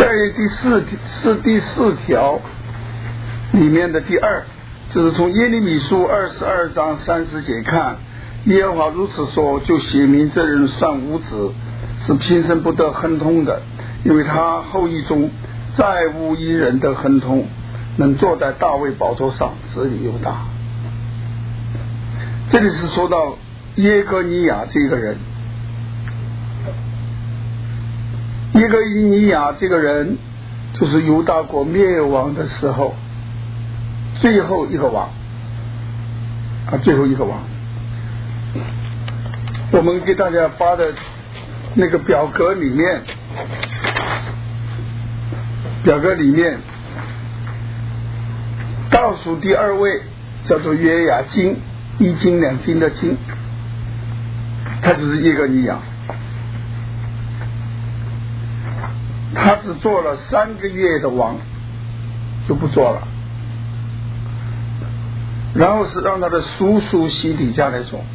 在第四条里面的第二，就是从耶利米书22章30节看，耶和华如此说，就写明这人算无子，是平生不得亨通的，因为他后裔中再无一人的亨通，能坐在大卫宝座上治理犹大。这里是说到耶哥尼亚这个人，耶哥尼亚这个人就是犹大国灭亡的时候最后一个王最后一个王。我们给大家发的那个表格里面倒数第二位叫做约雅斤，一斤两斤的斤，他就是耶哥尼亚。他只做了3个月的王就不做了，然后是让他的叔叔西底家来做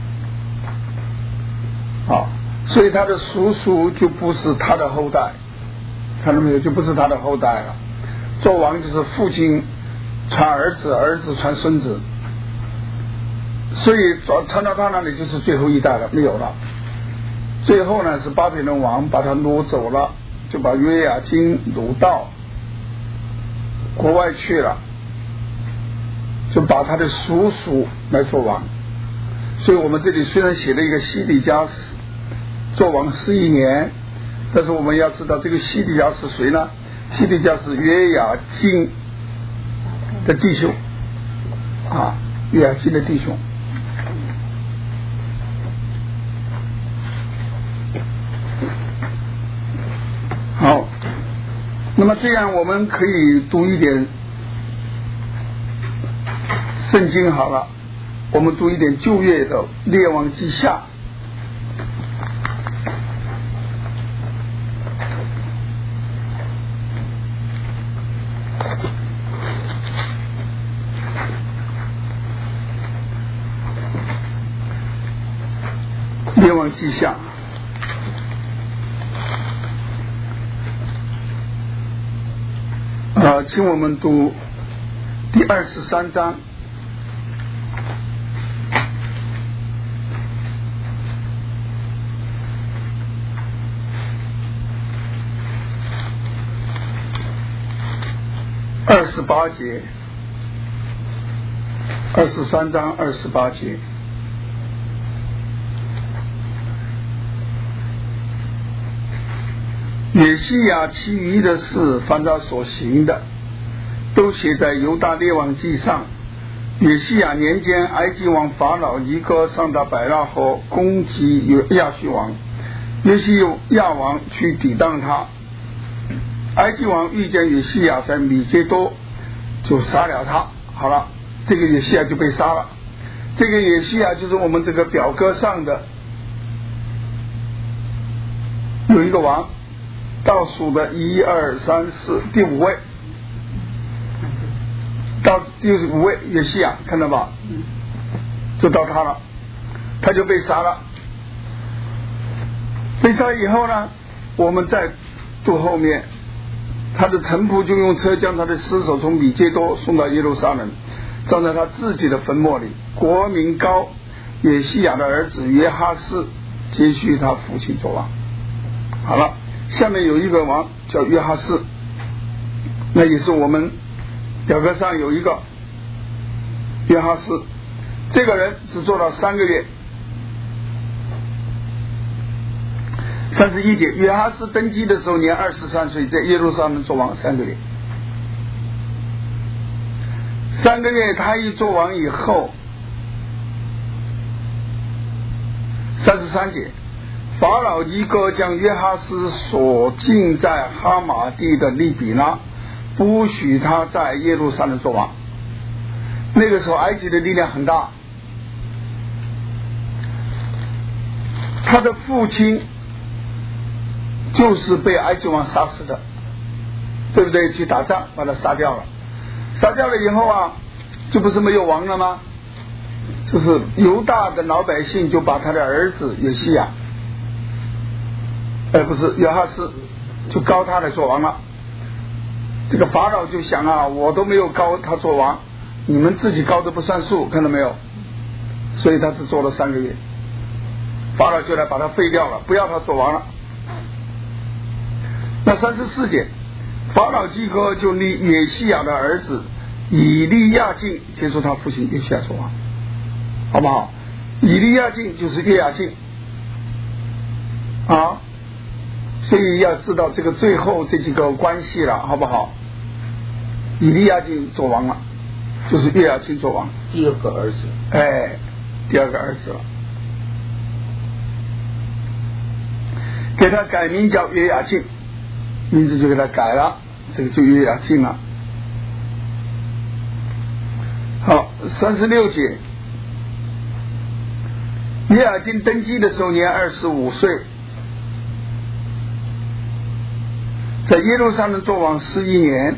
所以他的叔叔就不是他的后代，看到没有，就不是他的后代了。做王就是父亲传儿子，儿子传孙子，所以传到他那里就是最后一代了，没有了。最后呢是巴比伦王把他掳走了，就把约雅斤掳到国外去了，就把他的叔叔来做王。所以我们这里虽然写了一个西底家做王11年，但是我们要知道这个西底家是谁呢？西底家是约雅斤的弟兄约雅斤的弟兄。好，那么这样我们可以读一点圣经好了，我们读一点旧约的列王记下。列王记下请我们读第23章28节，23章28节。约西亚其余的事，凡他所行的，都写在犹大列王记上。约西亚年间，埃及王法老尼哥上到百拉河攻击亚述王，约西亚王去抵挡他。埃及王遇见约西亚在米揭多，就杀了他。好了，这个约西亚就被杀了。这个约西亚就是我们这个表格上的有一个王，倒数的1、2、3、4，第5位，到第5位约西亚，看到吧？就到他了，他就被杀了。被杀以后呢，我们再读后面，他的臣仆就用车将他的尸首从米揭多送到耶路撒冷，葬在他自己的坟墓里。国民高约西亚的儿子约哈斯接续他父亲做王。好了，下面有一个王叫约哈斯，那也是我们表格上有一个约哈斯，这个人只做了3个月。31节，约哈斯登基的时候年23岁，在耶路撒冷做王3个月。3个月他一做王以后，33节，法老尼哥将约哈斯锁禁在哈马地的利比拉，不许他在耶路撒冷做王。那个时候埃及的力量很大，他的父亲就是被埃及王杀死的，对不对？去打仗把他杀掉了，杀掉了以后就不是没有王了吗？就是犹大的老百姓就把他的儿子约西亚，不是约哈斯， 就高他来做王了。这个法老就想啊，我都没有高他做王，你们自己高的不算数，看到没有？所以他只做了3个月，法老就来把他废掉了，不要他做王了。那34节，法老基哥就立约西亚的儿子以利亚敬接受他父亲约西亚做王，好不好？以利亚敬就是约雅敬啊，所以要知道这个最后这几个关系了，好不好？以利亚敬做王了，就是约雅敬做王， 第二个儿子， 第二个儿子了，给他改名叫约雅敬，名字就给他改了，这个就约雅敬了。好，36节，约雅敬登基的时候年25岁，在耶路撒冷做王11年。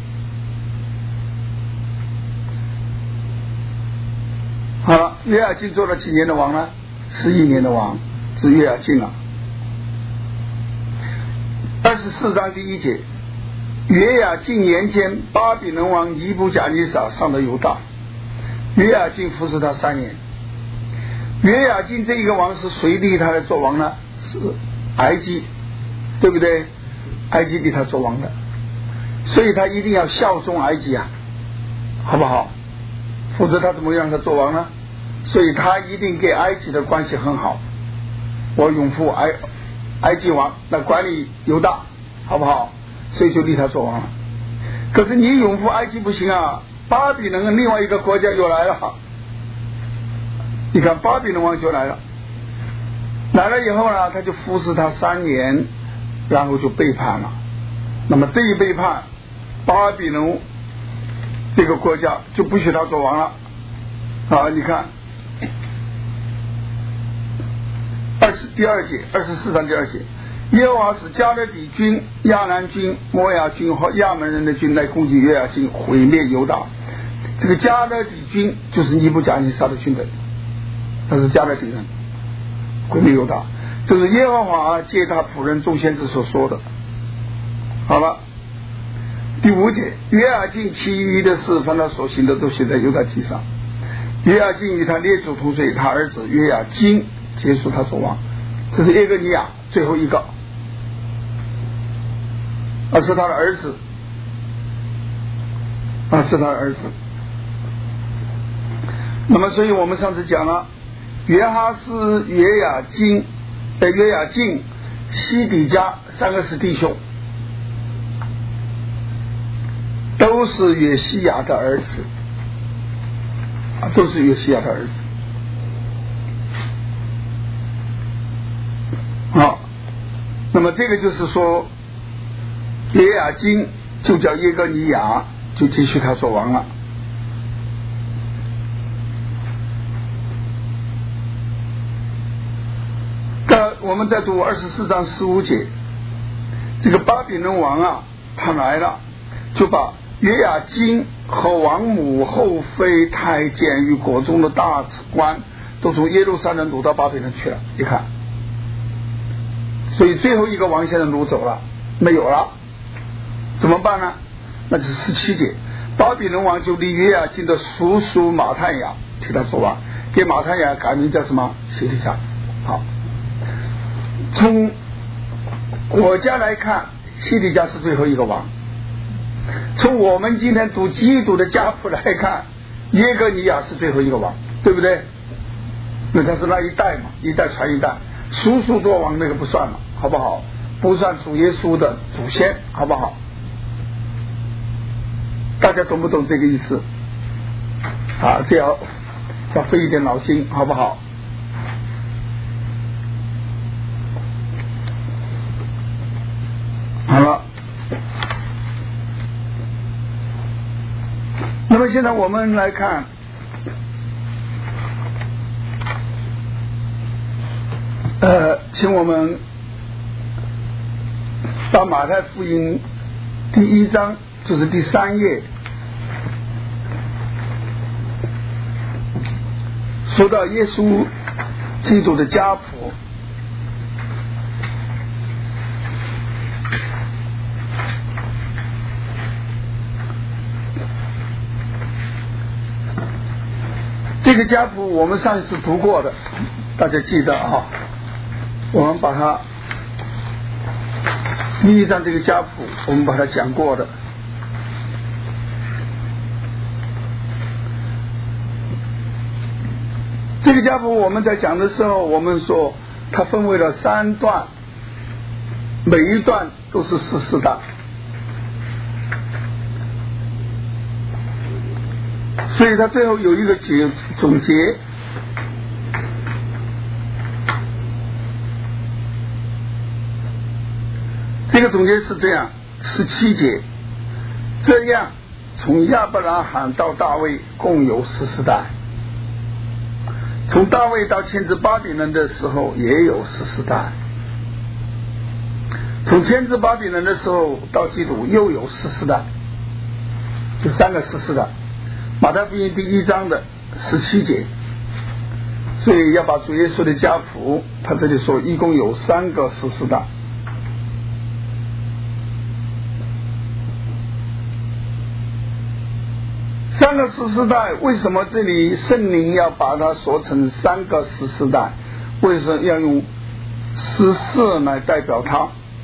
好了，约雅敬做了几年的王呢？11年的王，是约雅敬了。24章第1节，约雅敬年间，巴比伦王尼布甲尼撒上了犹大，约雅敬服侍他3年。约雅敬这一个王是谁立他来做王呢？是埃及，对不对？埃及立他做王的，所以他一定要效忠埃及啊，好不好？否则他怎么让他做王呢？所以他一定跟埃及的关系很好，我拥护埃及王，那管理犹大，好不好？所以就立他做王了。可是你拥护埃及不行啊，巴比伦另外一个国家又来了，你看巴比伦王就来了以后呢，他就服侍他3年，然后就背叛了。那么这一背叛，巴比伦这个国家就不许他做王了啊！你看第2节，24章第2节，耶和华使加勒底军、亚兰军、摩亚军和亚门人的军来攻击约雅敬，毁灭犹大。这个加勒底军就是尼布甲尼撒的军队，他是加勒底人，毁灭犹大。这是耶和华借他仆人众先知所说的。好了，第5节，约雅敬其余的事，凡他所行的都写在犹大记上。约雅敬与他列祖同岁，他儿子约雅金结束他做王。这是耶哥尼亚最后一个，是他的儿子，是他的儿子。那么所以我们上次讲了，约哈斯、约雅敬、西底家3个是弟兄，都是约西亚的儿子，都是约西亚的儿子。好，那么这个就是说，约雅敬就叫耶哥尼亚，就继续他做王了。我们再读24章15节，这个巴比伦王啊，他来了，就把约雅敬和王母、后妃、太监与国中的大官都从耶路撒冷掳到巴比伦去了。你看，所以最后一个王现在掳走了，没有了，怎么办呢？那就是17节，巴比伦王就立约雅敬的叔叔马探雅替他做王，给马探雅改名叫什么？西底家。好，从国家来看，西底家是最后一个王。从我们今天读基督的家谱来看，耶哥尼亚是最后一个王，对不对？因为他是那一代嘛，一代传一代，叔叔做王那个不算了，好不好？不算主耶稣的祖先，好不好？大家懂不懂这个意思？这要费一点脑筋，好不好？好了，那么现在我们来看，请我们到马太福音第1章，就是第3页，说到耶稣基督的家谱。 这个家谱我们上一次读过的，大家记得啊？我们把它第一章这个家谱，我们把它讲过的。这个家谱我们在讲的时候，我们说它分为了3段，每一段都是14代，所以它最后有一个总结。这个总结是这样：17节，这样从亚伯拉罕到大卫共有14代，从大卫到迁至巴比伦的时候也有14代，从迁至巴比伦的时候到基督又有14代，就3个14代。马太福音第1章的17节，所以要把主耶稣的家谱，他这里说一共有3个14代。3个14代，为什么这里圣灵要把它说成3个14代？为什么要用14来代表它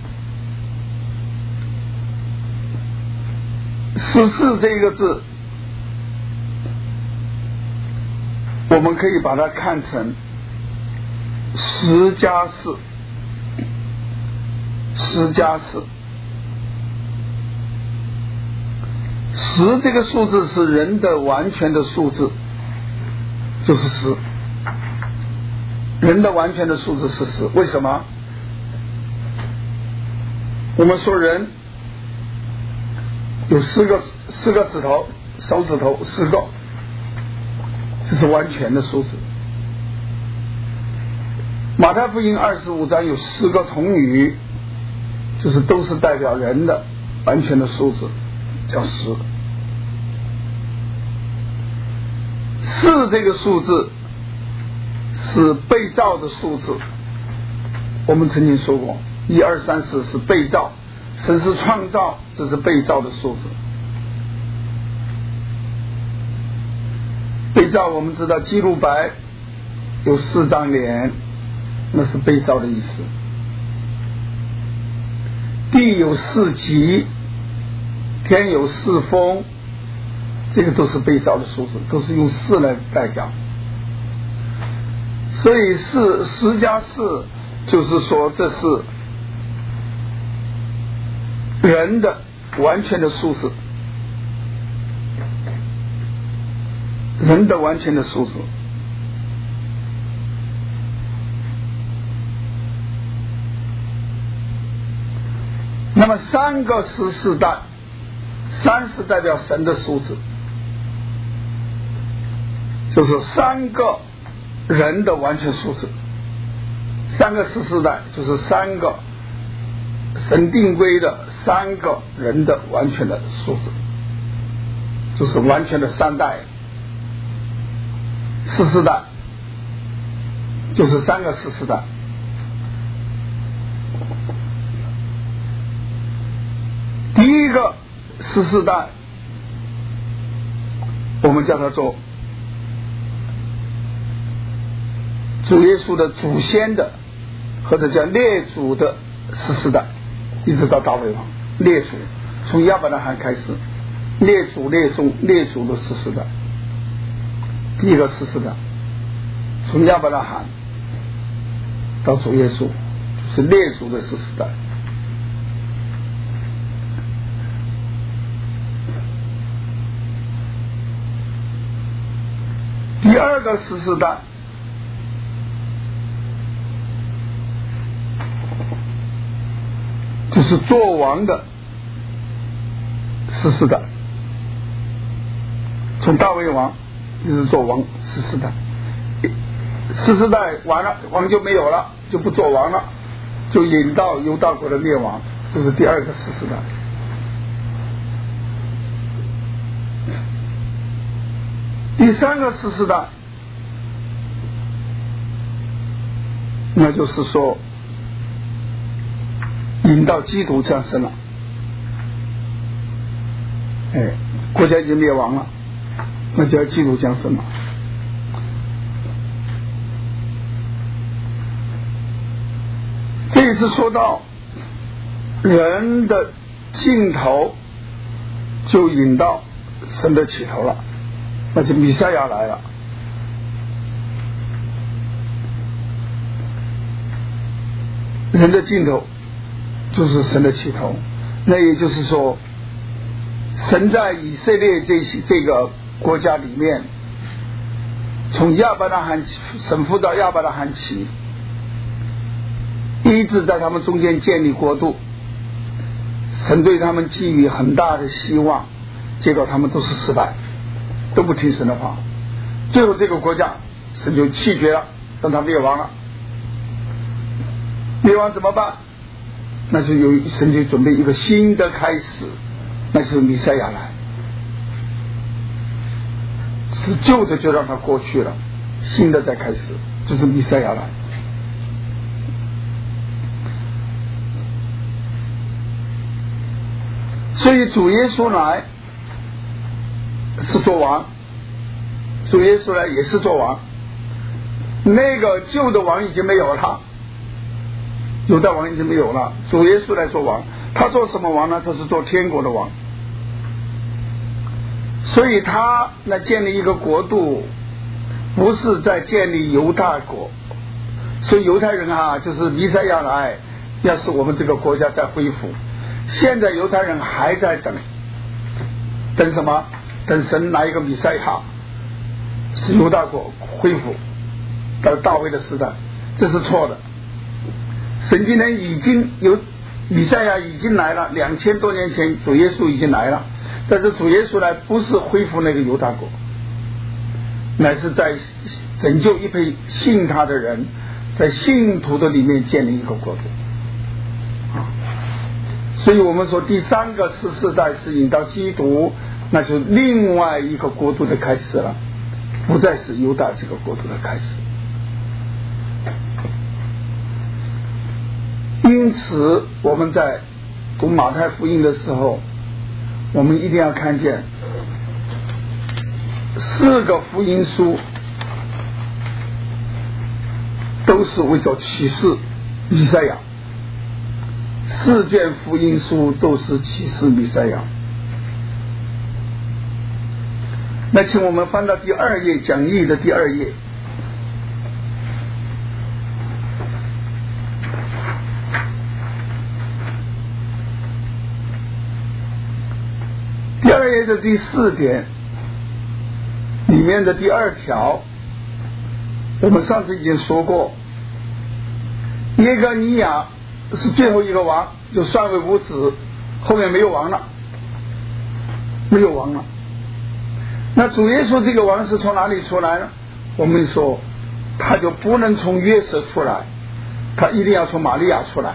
？14这个字，我们可以把它看成10加4，10加4。10这个数字是人的完全的数字，就是10。人的完全的数字是10，为什么？我们说人有4个指头，手指头4个，这是完全的数字。马太福音25章有4个童女，就是都是代表人的完全的数字，叫10。4这个数字是被造的数字，我们曾经说过，1、2、3、4是被造，神是创造，这是被造的数字。被造我们知道基路伯有4张脸，那是被造的意思。地有4极，天有4风，这个都是被造的数字，都是用4来代表。所以10加4就是说这是人的完全的数字，人的完全的数字。那么3个14代，3是代表神的数字，就是3个人的完全数字。3个14代就是3个神定规的3个人的完全的数字，就是完全的3代。14代就是3个14代。第一个14代我们叫它做主耶稣的祖先的，或者叫列祖的14代，一直到大卫王。列祖从亚伯拉罕开始，列祖列宗列祖的14代。第一个14代从亚伯拉罕到主耶稣是列祖的14代。第二个14代就是做王的14代，从大卫王一直做王14代。14代完了，王就没有了，就不做王了，就引到犹大国的灭亡，就是第二个14代。第三个14代，那就是说引到基督降生了，国家已经灭亡了，那就要基督降生了。 次说到人的尽头，就引到神的起头了，那就弥赛亚来了。人的尽头就是神的起头，那也就是说，神在以色列这个国家里面，从亚伯拉罕起，神呼召亚伯拉罕起，一直在他们中间建立国度。神对他们寄予很大的希望，结果他们都是失败，都不听神的话。最后这个国家神就弃绝了，让他灭亡了。灭亡怎么办？那就有神就准备一个新的开始，那就是弥赛亚来。是旧的就让它过去了，新的再开始，就是弥赛亚来。所以主耶稣来是做王，主耶稣来也是做王。那个旧的王已经没有了，犹大王已经没有了，主耶稣来做王。他做什么王呢？他是做天国的王。所以他来建立一个国度，不是在建立犹大国。所以犹太人啊，就是弥赛亚来，要是我们这个国家再恢复。现在犹太人还在等什么？等神来一个弥赛亚，使犹大国恢复到大卫的时代，这是错的。神今天已经有弥赛亚已经来了，2000多年前主耶稣已经来了，但是主耶稣来不是恢复那个犹大国，乃是在拯救一批信他的人，在信徒的里面建立一个国度。所以我们说第三个世代是引到基督，那就另外一个国度的开始了，不再是犹大这个国度的开始。因此我们在读马太福音的时候，我们一定要看见4个福音书都是为着启示弥赛亚，4卷福音书都是启示弥赛亚。那请我们翻到第2页，讲义的第2页。第2页的第4点里面的第2条，我们上次已经说过，耶哥尼亚是最后一个王，就算为无子，后面没有王了，没有王了。那主耶稣这个王是从哪里出来呢？我们说他就不能从约瑟出来，他一定要从玛利亚出来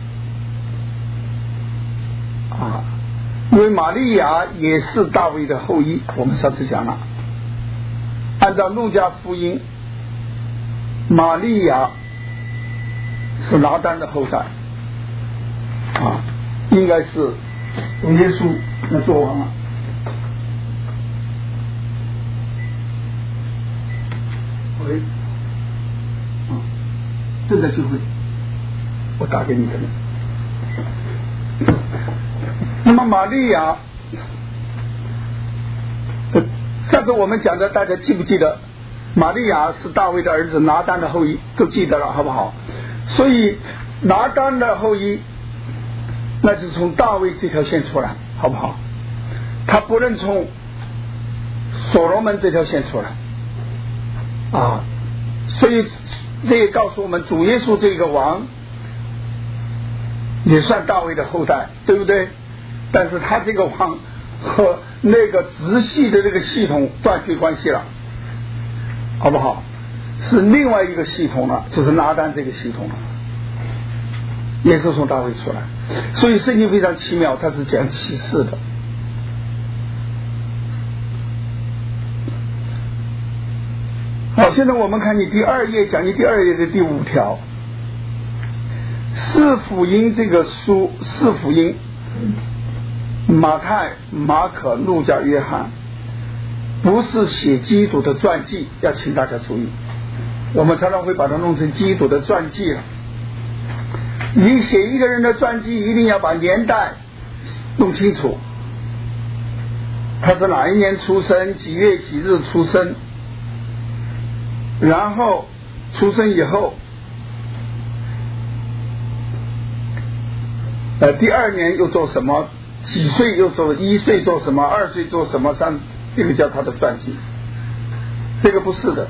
啊，因为玛利亚也是大卫的后裔，我们上次讲了。按照路加福音，玛利亚是拿单的后代啊，应该是有耶稣来做王了。喂，正在聚会，我打给你的人。那么玛利亚，上次我们讲的，大家记不记得？玛利亚是大卫的儿子拿单的后裔，都记得了，好不好？所以拿单的后裔，那就是从大卫这条线出来，好不好？他不能从所罗门这条线出来啊，所以这也告诉我们，主耶稣这个王也算大卫的后代，对不对？但是他这个王和那个直系的这个系统断绝关系了，好不好？是另外一个系统了，就是拿单这个系统了，也是从大卫出来。所以圣经非常奇妙，它是讲启示的。好，现在我们看你第2页，讲你第2页的第5条，4福音这个书，4福音，马太、马可、路加、约翰，不是写基督的传记，要请大家注意，我们常常会把它弄成基督的传记了。 你写一个人的传记，一定要把年代弄清楚，他是哪一年出生，几月几日出生，然后出生以后第二年又做什么，几岁又做，1岁做什么，2岁做什么，这个叫他的传记。这个不是的，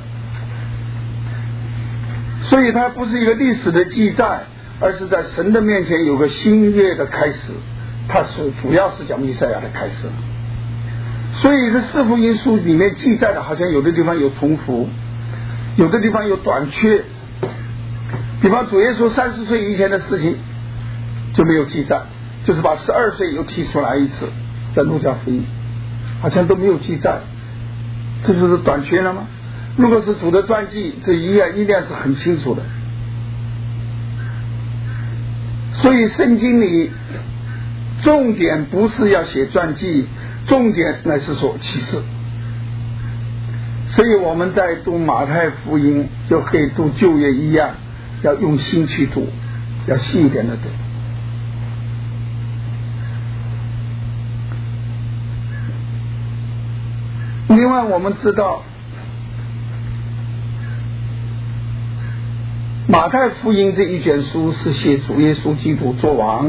所以它不是一个历史的记载，而是在神的面前有个新约的开始，它是主要是讲弥赛亚的开始。所以这4福音书里面记载的好像有的地方有重复，有的地方有短缺，比方主耶稣30岁以前的事情就没有记载，就是把12岁又提出来一次，在路加福音好像都没有记载，这就是短缺了吗？如果是主的传记，这一定是很清楚的。所以圣经里重点不是要写传记，重点乃是说启示。所以我们在读马太福音就可以读旧约一样，要用心去读，要细一点的读。另外我们知道马太福音这一卷书是写主耶稣基督做王，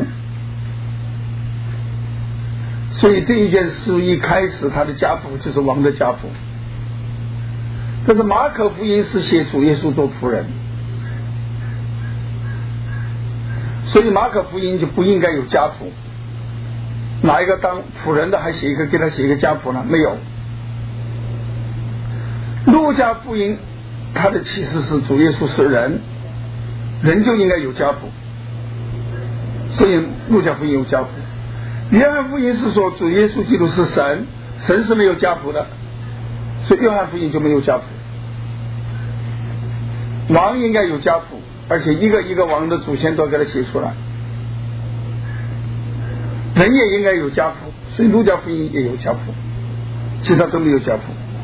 所以这一卷书一开始他的家谱就是王的家谱。但是马可福音是写主耶稣做仆人，所以马可福音就不应该有家谱。哪一个当仆人的还写一个给他写一个家谱呢？没有。路加福音他的启示是主耶稣是人，人就应该有家谱，所以路加福音有家谱。约翰福音是说主耶稣基督是神，神是没有家谱的，所以约翰福音就没有家谱。王应该有家谱，而且一个一个王的祖先都给他写出来。人也应该有家谱，所以路加福音也有家谱，其他都没有家谱。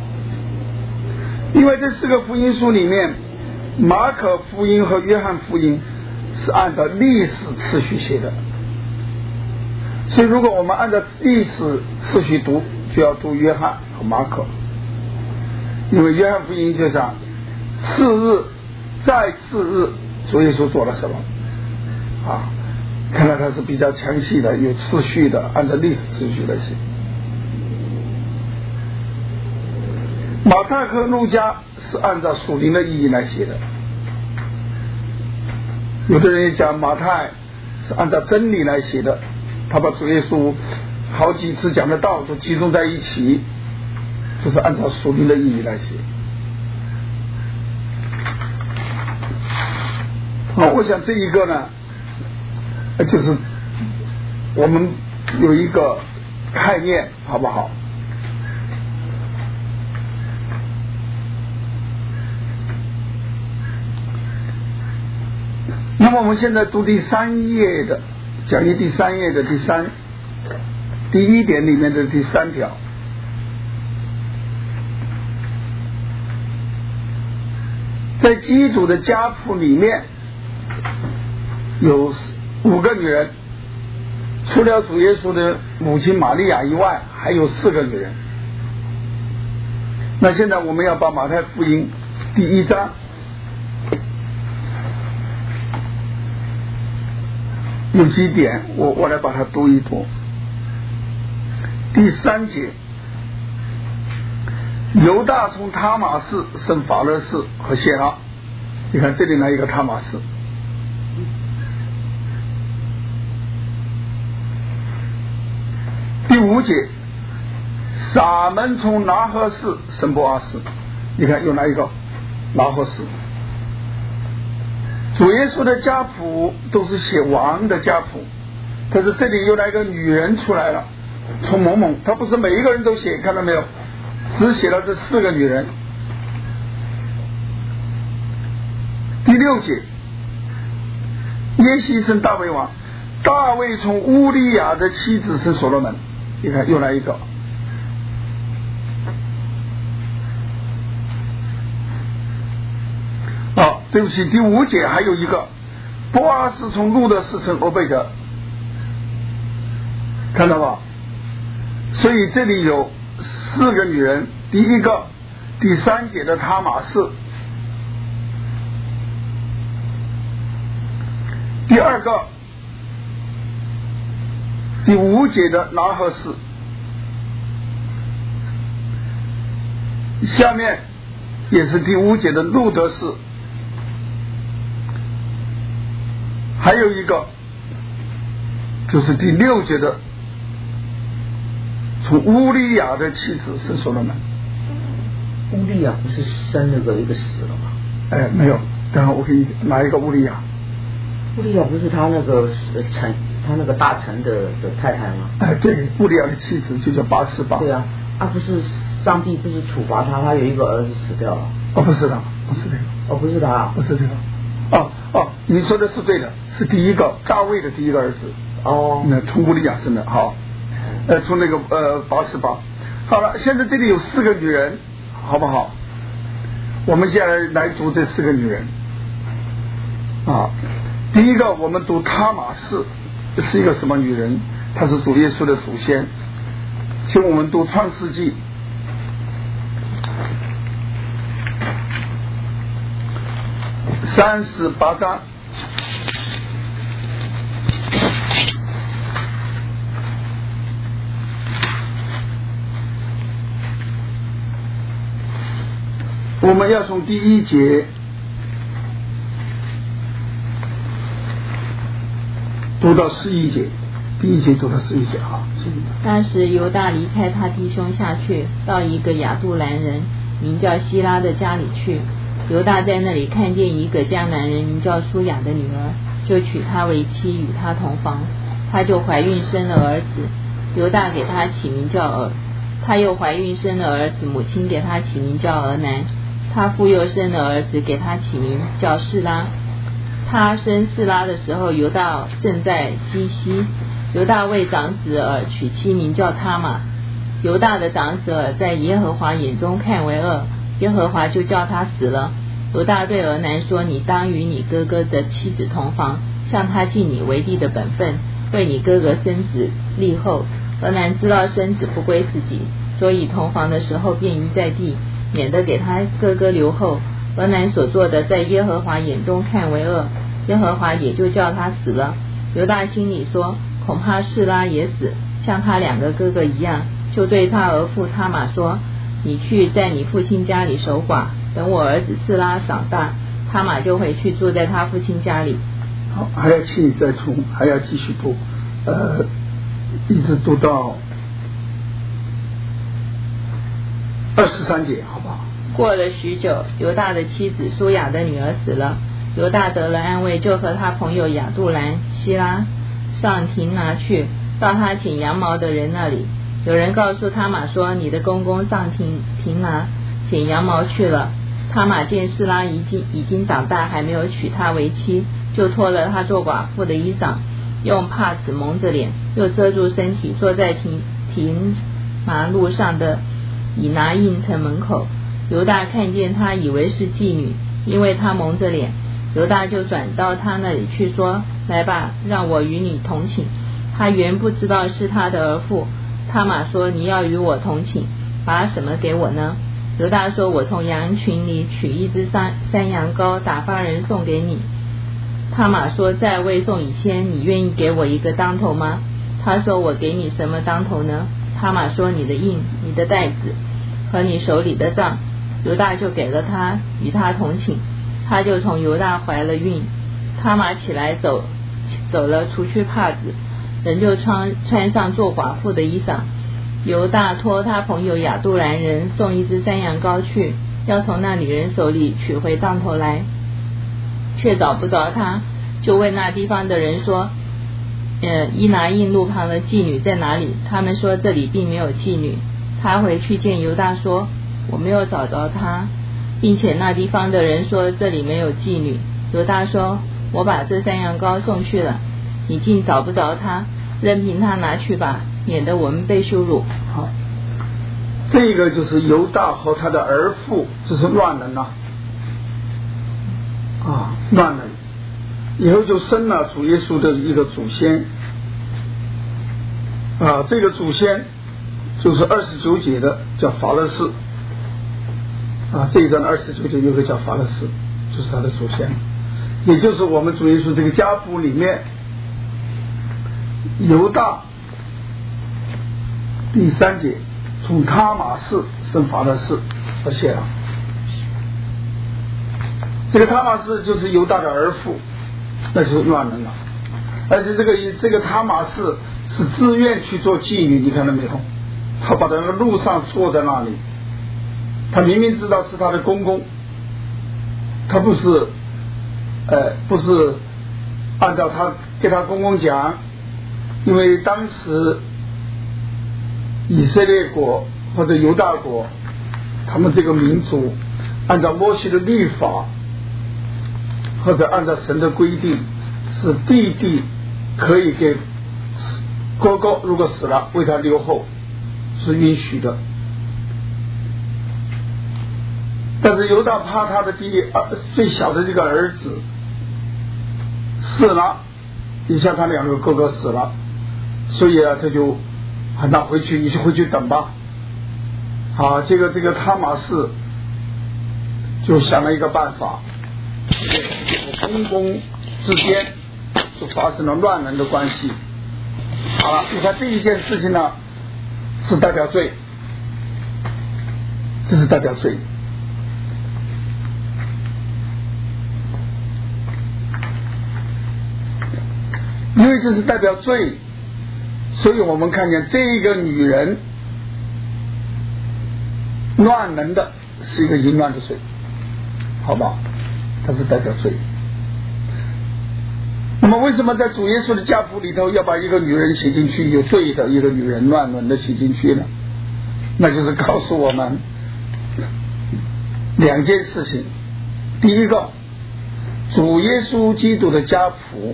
因为这4个福音书里面，马可福音和约翰福音是按照历史次序写的，所以如果我们按照历史次序读，就要读约翰和马可。因为约翰福音就像次日再次日主耶稣做了什么看来它是比较详细的，有次序的，按照历史次序来写。马太和路加是按照属灵的意义来写的，有的人也讲马太是按照真理来写的，他把主耶稣好几次讲的道都集中在一起，就是按照属灵的意义来写。我想这一个呢，就是我们有一个概念，好不好？那么我们现在读第3页的讲义，第3页的第1点里面的第3条，在基督的家谱里面有5个女人，除了主耶稣的母亲玛利亚以外，还有4个女人。那现在我们要把马太福音第1章有几点，我来把它读一读。第3节，犹大从他玛士生法勒士和谢拉，你看这里来一个他玛士。第5节，撒门从拿赫士生波阿士，你看又来一个拿赫士。主耶稣的家谱都是写王的家谱，但是这里又来一个女人出来了，从某某，他不是每一个人都写，看到没有？只写了这4个女人。第6节，耶西生大卫王，大卫从乌利亚的妻子生所罗门，你看又来一个。对不起，第5节还有一个波阿斯从路德氏生欧贝德，看到吧？所以这里有4个女人，第一个第3节的他玛氏，第2个第5节的拿赫氏，下面也是第5节的路德氏，还有一个就是第6节的从乌利亚的妻子是所罗门。 乌利亚不是生了一个死了吗？ 哎，没有，等会我给你拿一个乌利亚。 乌利亚不是他那个他那个大臣的太太吗？ 哎，对，乌利亚的妻子就叫拔示巴。 对啊，不是上帝不是处罚他有一个儿子死掉了？ 哦，不是的，不是这个。 哦，不是他， 不是这个。你说的是对的，是第一个大卫的第一个儿子。 哦， 那从乌利亚生的，好，从那个拔示巴。好了，现在这里有4个女人，好不好？我们现在来读这4个女人。第一个我们读他玛氏是一个什么女人？她是主耶稣的祖先。请我们读创世纪38章。我们要从第1节读到11节，第1节读到11节。好， 当时犹大离开他弟兄下去，到一个亚杜兰人名叫希拉的家里去。犹大在那里看见一个迦南人名叫舒雅的女儿，就娶她为妻，与她同房。她就怀孕生了儿子，犹大给她起名叫尔。她又怀孕生了儿子，母亲给她起名叫俄南。她父又生了儿子，给她起名叫示拉。她生示拉的时候，犹大正在基西。犹大为长子尔娶妻名叫他玛。犹大的长子尔在耶和华眼中看为恶，耶和华就叫他死了。犹大对俄南说：你当与你哥哥的妻子同房，向他尽你为弟的本分，为你哥哥生子立后。俄南知道生子不归自己，所以同房的时候便移在地，免得给他哥哥留后。俄南所做的在耶和华眼中看为恶，耶和华也就叫他死了。犹大心里说：恐怕示拉也死，像他2个哥哥一样，就对他儿父他玛说：你去在你父亲家里守寡，等我儿子示拉长大，他玛就回去住在他父亲家里。 好，还要请你再从还要继续读，一直读到23节，好不好？ 过了许久，犹大的妻子舒雅的女儿死了，犹大得了安慰，就和他朋友亚杜兰、希拉上亭拿去，到他剪羊毛的人那里。有人告诉他玛说：你的公公上亭拿剪羊毛去了。他玛见示拉已经长大，还没有娶她为妻，就脱了她做寡妇的衣裳，用帕子蒙着脸，又遮住身体，坐在亭马路上的以拿印城门口。犹大看见她，以为是妓女，因为她蒙着脸。犹大就转到她那里去，说：来吧，让我与你同寝。他原不知道是他的儿妇。他玛说：你要与我同寝，把什么给我呢？犹大说：我从羊群里取一只山羊羔，打发人送给你。他玛说：在未送以前，你愿意给我一个当头吗？他说：我给你什么当头呢？他玛说：你的印、你的带子和你手里的杖。犹大就给了他，与他同寝。他就从犹大怀了孕。他玛起来走了，除去帕子，人就穿上做寡妇的衣裳。犹大托他朋友亚杜兰人送一只山羊羔去，要从那女人手里取回当头来，却找不着他，就问那地方的人说：伊拿印路旁的妓女在哪里？他们说这里并没有妓女。他回去见犹大说：我没有找着她，并且那地方的人说这里没有妓女。犹大说：我把这山羊羔送去了，你竟找不着他，任凭他拿去吧，免得我们被羞辱。 好，这个就是犹大和他的儿妇，这是乱人呐，乱人。 以后就生了主耶稣的一个祖先啊，这个祖先就是29节的叫法勒斯啊，这一章29节有个叫法勒斯，就是他的祖先，也就是我们主耶稣这个家谱里面犹大第3节从他玛士生法勒斯而写了。这个他玛士就是犹大的儿父，那就是乱伦了。而且这个他玛士是自愿去做妓女，你看到没有？他把他那个路上坐在那里，他明明知道是他的公公，他不是按照他给他公公讲，因为当时以色列国或者犹大国，他们这个民族按照摩西的律法或者按照神的规定，是弟弟可以给哥哥如果死了为他留后是允许的，但是犹大怕他的最小的这个儿子死了，你像他2个哥哥死了，所以他就那回去，你就回去等吧。好，这个他玛士就想了一个办法，公公之间就发生了乱伦的关系。好了，你看这一件事情呢，是代表罪，这是代表罪。因为这是代表罪，所以我们看见这个女人乱伦的是一个淫乱的罪，好吧，它是代表罪。那么为什么在主耶稣的家谱里头要把一个女人写进去，有罪的一个女人乱伦的写进去呢？那就是告诉我们2件事情。第一个，主耶稣基督的家谱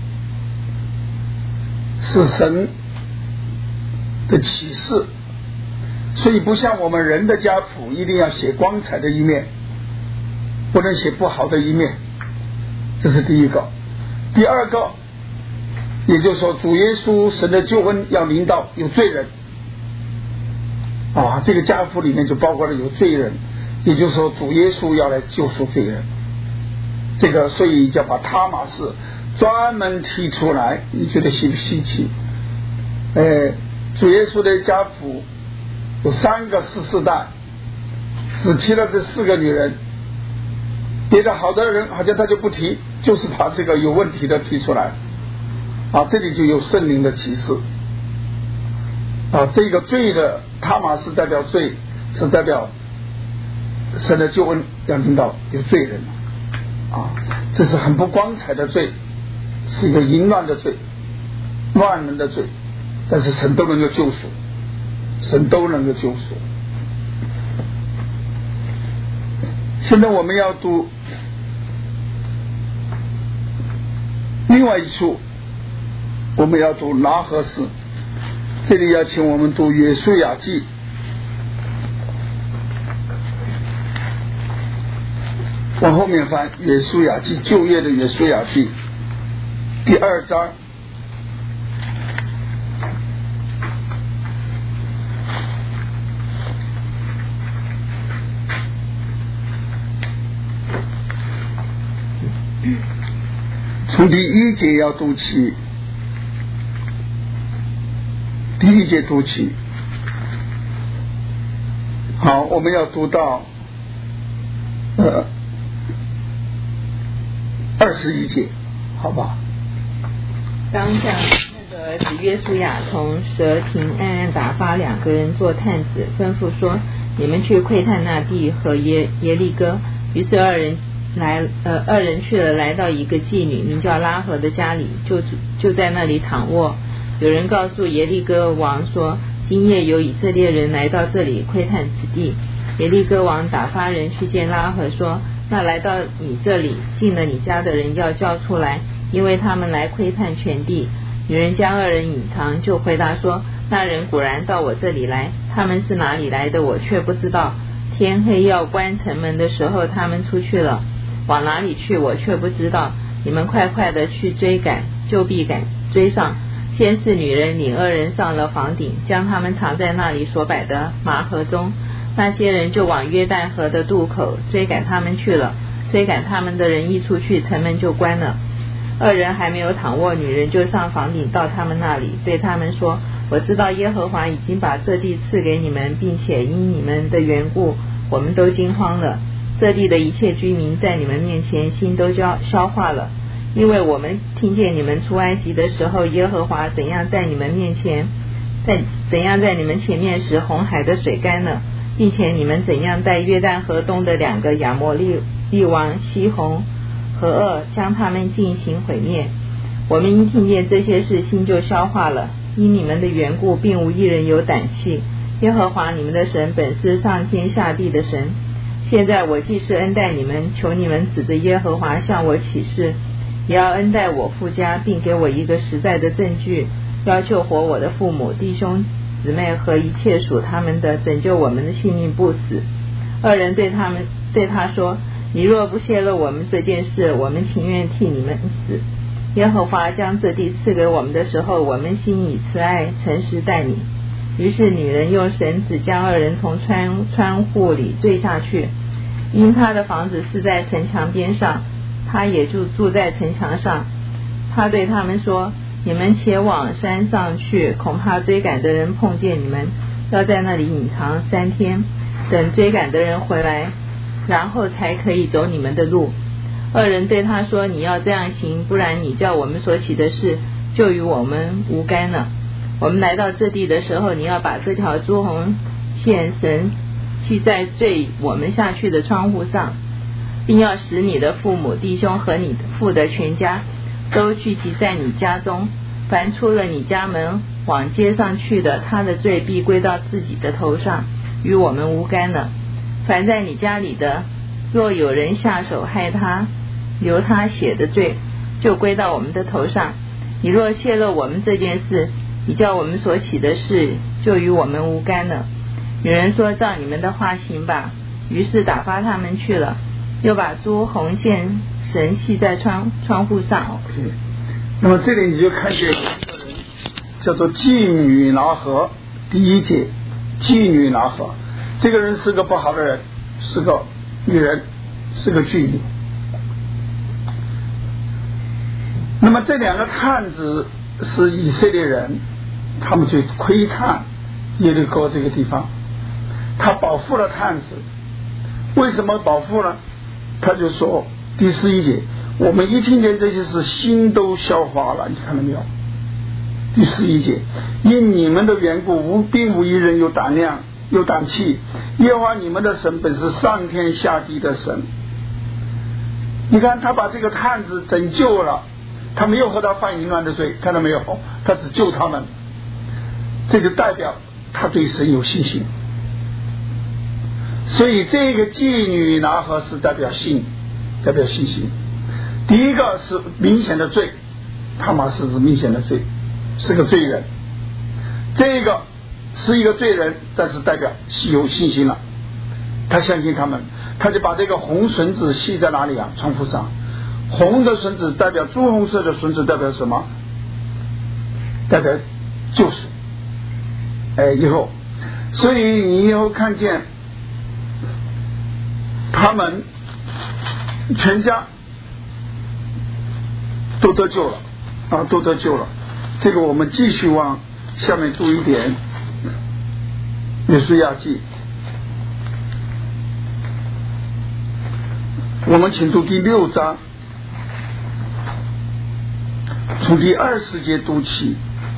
是神的启示，所以不像我们人的家谱一定要写光彩的一面，不能写不好的一面，这是第一个。第二个，也就是说主耶稣神的救恩要临到有罪人啊，这个家谱里面就包括了有罪人，也就是说主耶稣要来救赎罪人。这个所以就把他玛士专门提出来，你觉得稀不稀奇？主耶稣的家谱有3个14代，只提了这4个女人，别的好的人好像他就不提，就是把这个有问题的提出来啊，这里就有圣灵的启示啊。这个罪的他玛士代表罪，是代表神的救恩要临到有罪人啊，这是很不光彩的罪，是一个淫乱的罪，乱伦的罪，但是神都能够救赎，神都能够救赎。现在我们要读另外一处，我们要读拿何诗，这里要请我们读约书亚记往后面翻，约书亚记，旧约的约书亚记第2章从第1节要读起，第1节读起。好，我们要读到21节，好吧？ 当下那个儿子约书亚从蛇亭暗打发2个人做探子，吩咐说：你们去窥探那地和耶利哥。于是二人去了，来到一个妓女名叫拉合的家里，就在那里躺卧。有人告诉耶利哥王说：今夜有以色列人来到这里窥探此地。耶利哥王打发人去见拉合说：那来到你这里进了你家的人要叫出来，因为他们来窥探全地。女人将2人隐藏，就回答说：那人果然到我这里来，他们是哪里来的我却不知道。天黑要关城门的时候他们出去了，往哪里去我却不知道。 你们快快的去追赶，就必赶追上。先是女人领2人上了房顶，将他们藏在那里所摆的麻盒中。那些人就往约旦河的渡口追赶他们去了。追赶他们的人一出去，城门就关了。2人还没有躺卧，女人就上房顶到他们那里，对他们说：我知道耶和华已经把这地赐给你们，并且因你们的缘故，我们都惊慌了。这地的一切居民在你们面前心都消化了，因为我们听见你们出埃及的时候，耶和华怎样在你们面前，怎样在你们前面使红海的水干了，并且你们怎样在约旦河东的2个亚摩利王西宏和噩将他们进行毁灭。我们一听见这些事，心就消化了。因你们的缘故，并无一人有胆气。耶和华你们的神本是上天下地的神。现在我既是恩待你们，求你们指着耶和华向我起誓，也要恩待我父家，并给我一个实在的证据，要救活我的父母、弟兄、姊妹和一切属他们的，拯救我们的性命不死。2人对他说：你若不泄露我们这件事，我们情愿替你们死。耶和华将这地赐给我们的时候，我们心以慈爱诚实待你。于是女人用绳子将2人从窗户里坠下去，因他的房子是在城墙边上，他也就住在城墙上。他对他们说：你们且往山上去，恐怕追赶的人碰见你们，要在那里隐藏3天，等追赶的人回来，然后才可以走你们的路。2人对他说：你要这样行，不然你叫我们所起的事就与我们无干了。我们来到这地的时候，你要把这条朱红线绳系在坠我们下去的窗户上，并要使你的父母、弟兄和你父的全家都聚集在你家中。凡出了你家门往街上去的，他的罪必归到自己的头上，与我们无干了。凡在你家里的，若有人下手害他，流他血的罪，就归到我们的头上。你若泄露我们这件事，你叫我们所起的事就与我们无干了。女人说：照你们的话行吧。于是打发他们去了，又把朱红线绳系在窗户上。 那么这里你就看见一个人叫做妓女拿合，第1节，妓女拿合，这个人是个不好的人，是个女人，是个妓女。那么这2个探子是以色列人，他们就窥探耶利哥这个地方，他保护了探子。为什么保护呢？他就说第11节，我们一听见这些事，心都消化了。你看到没有？第11节，因你们的缘故，并无一人有胆量有胆气。耶和华你们的神本是上天下地的神。你看他把这个探子拯救了，他没有和他犯淫乱的罪，看到没有？他只救他们，这就代表他对神有信心。所以这个妓女拿合是代表信心。第一个是明显的罪，他妈是明显的罪，是个罪人。这个是一个罪人，但是代表有信心了，他相信他们，他就把这个红绳子系在哪里啊？窗户上。红的绳子代表朱红色的绳子代表什么？代表救赎。以后，所以你以后看见他们全家都得救了啊，都得救了。这个我们继续往下面读一点，约书亚记，我们请读第6章，从第20节读起，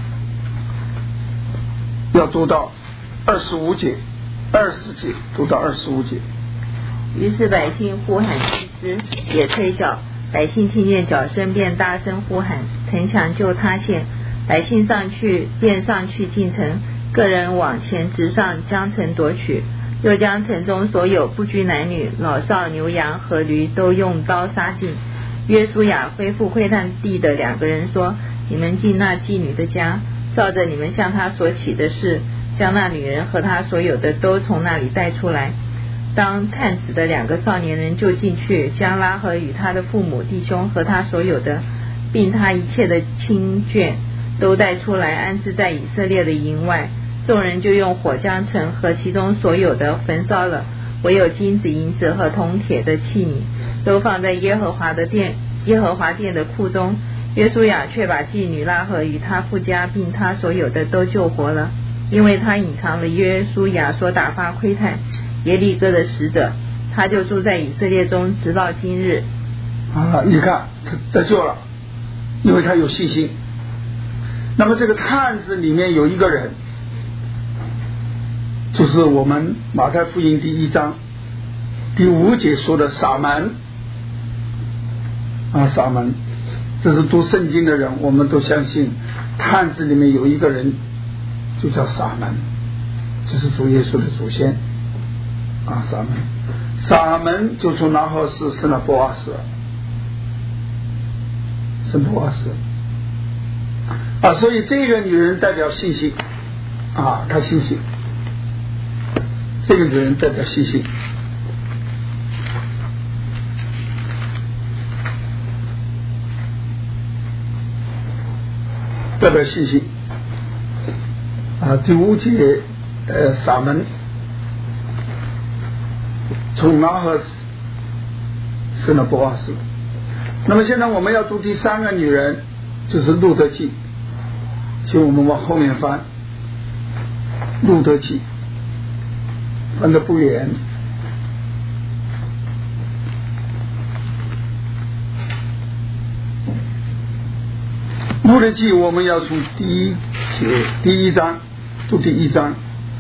要读到25节，20节读到25节。 于是百姓呼喊祭司，也吹角。百姓听见角声，便大声呼喊，城墙就塌陷。百姓便上去进城，个人往前直上，将城夺取。又将城中所有不拘男女、老少、牛羊和驴都用刀杀尽。约书亚恢复窥探地的2个人说：你们进那妓女的家，照着你们向她所起的事，将那女人和她所有的都从那里带出来。 当探子的2个少年人就进去，将拉合与他的父母弟兄和他所有的，并他一切的亲眷都带出来，安置在以色列的营外。众人就用火将城和其中所有的焚烧了，唯有金子、银子和铜铁的器皿都放在耶和华殿的库中。约书亚却把妓女拉合与他父家并他所有的都救活了，因为他隐藏了约书亚所打发窥探耶利哥的使者，他就住在以色列中直到今日。 你看他得救了，因为他有信心。那么这个探子里面有一个人，就是我们马太福音第1章第5节说的撒门撒门，这是读圣经的人我们都相信探子里面有一个人就叫撒门，就是主耶稣的祖先撒门就从拿鹤氏生了波阿斯，所以这个女人代表信心她信心，这个女人代表信心。代表信心第5节撒门从拿鹤生了波阿斯。那么现在我们要读第3个女人，就是路得记，请我们往后面翻，路得记翻得不远。路得记我们要从第1章读第1章，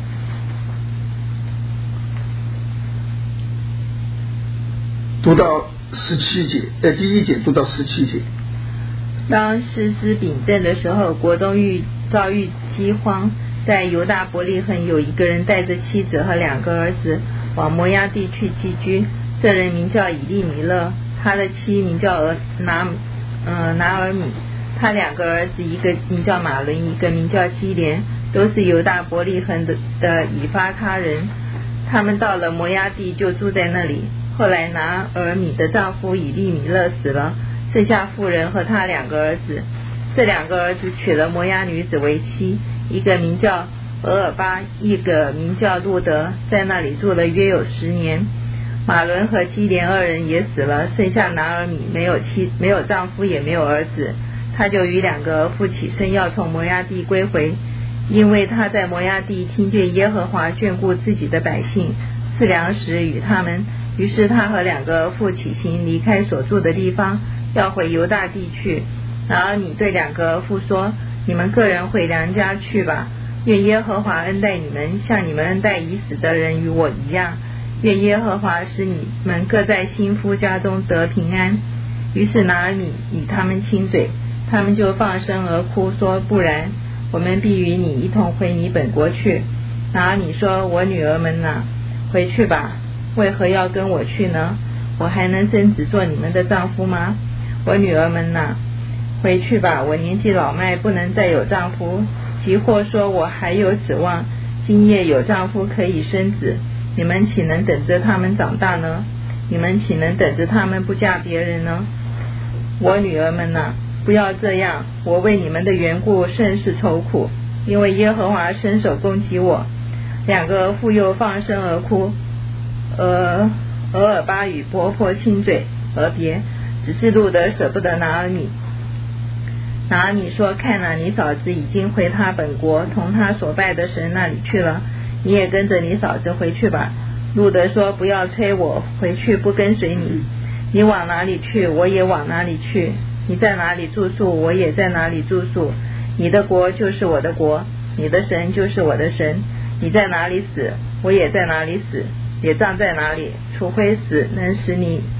读到17节，第1节读到17节。 当士师秉政的时候，国中遭遇饥荒，在犹大伯利恒有一个人带着妻子和2个儿子往摩押地去寄居，这人名叫以利米勒，他的妻名叫拿尔米，他2个儿子，一个名叫马伦，一个名叫基连，都是犹大伯利恒的以法他人。他们到了摩押地就住在那里。后来拿尔米的丈夫以利米勒死了，剩下妇人和他2个儿子。这2个儿子娶了摩押女子为妻，一个名叫俄尔巴，一个名叫路德，在那里住了约有10年。马伦和基连2人也死了，剩下拿尔米没有丈夫也没有儿子，他就与2个儿妇起身要从摩押地归回，因为他在摩押地听见耶和华眷顾自己的百姓，赐粮食与他们，于是他和2个儿妇起行，离开所住的地方，要回犹大地去。拿尔米对2个儿妇说：你们个人回娘家去吧，愿耶和华恩待你们，像你们恩待已死的人与我一样，愿耶和华使你们各在新夫家中得平安。于是拿尔米与他们亲嘴，他们就放声而哭，说：不然，我们必与你一同回你本国去。拿尔米说：我女儿们哪，回去吧，为何要跟我去呢？我还能生子做你们的丈夫吗？我女儿们哪，回去吧，我年纪老迈，不能再有丈夫。即或说我还有指望，今夜有丈夫可以生子，你们岂能等着他们长大呢？你们岂能等着他们不嫁别人呢？我女儿们哪，不要这样，我为你们的缘故甚是愁苦，因为耶和华伸手攻击我。2个儿妇又放声而哭，俄尔巴与婆婆亲嘴而别，只是路得舍不得拿尔米。拿尔米说：看哪，你嫂子已经回她本国，同她所拜的神那里去了，你也跟着你嫂子回去吧。路得说：不要催我回去，不跟随你，你往哪里去，我也往哪里去，你在哪里住宿，我也在哪里住宿，你的国就是我的国，你的神就是我的神，你在哪里死，我也在哪里死，也葬在哪里，除非死能使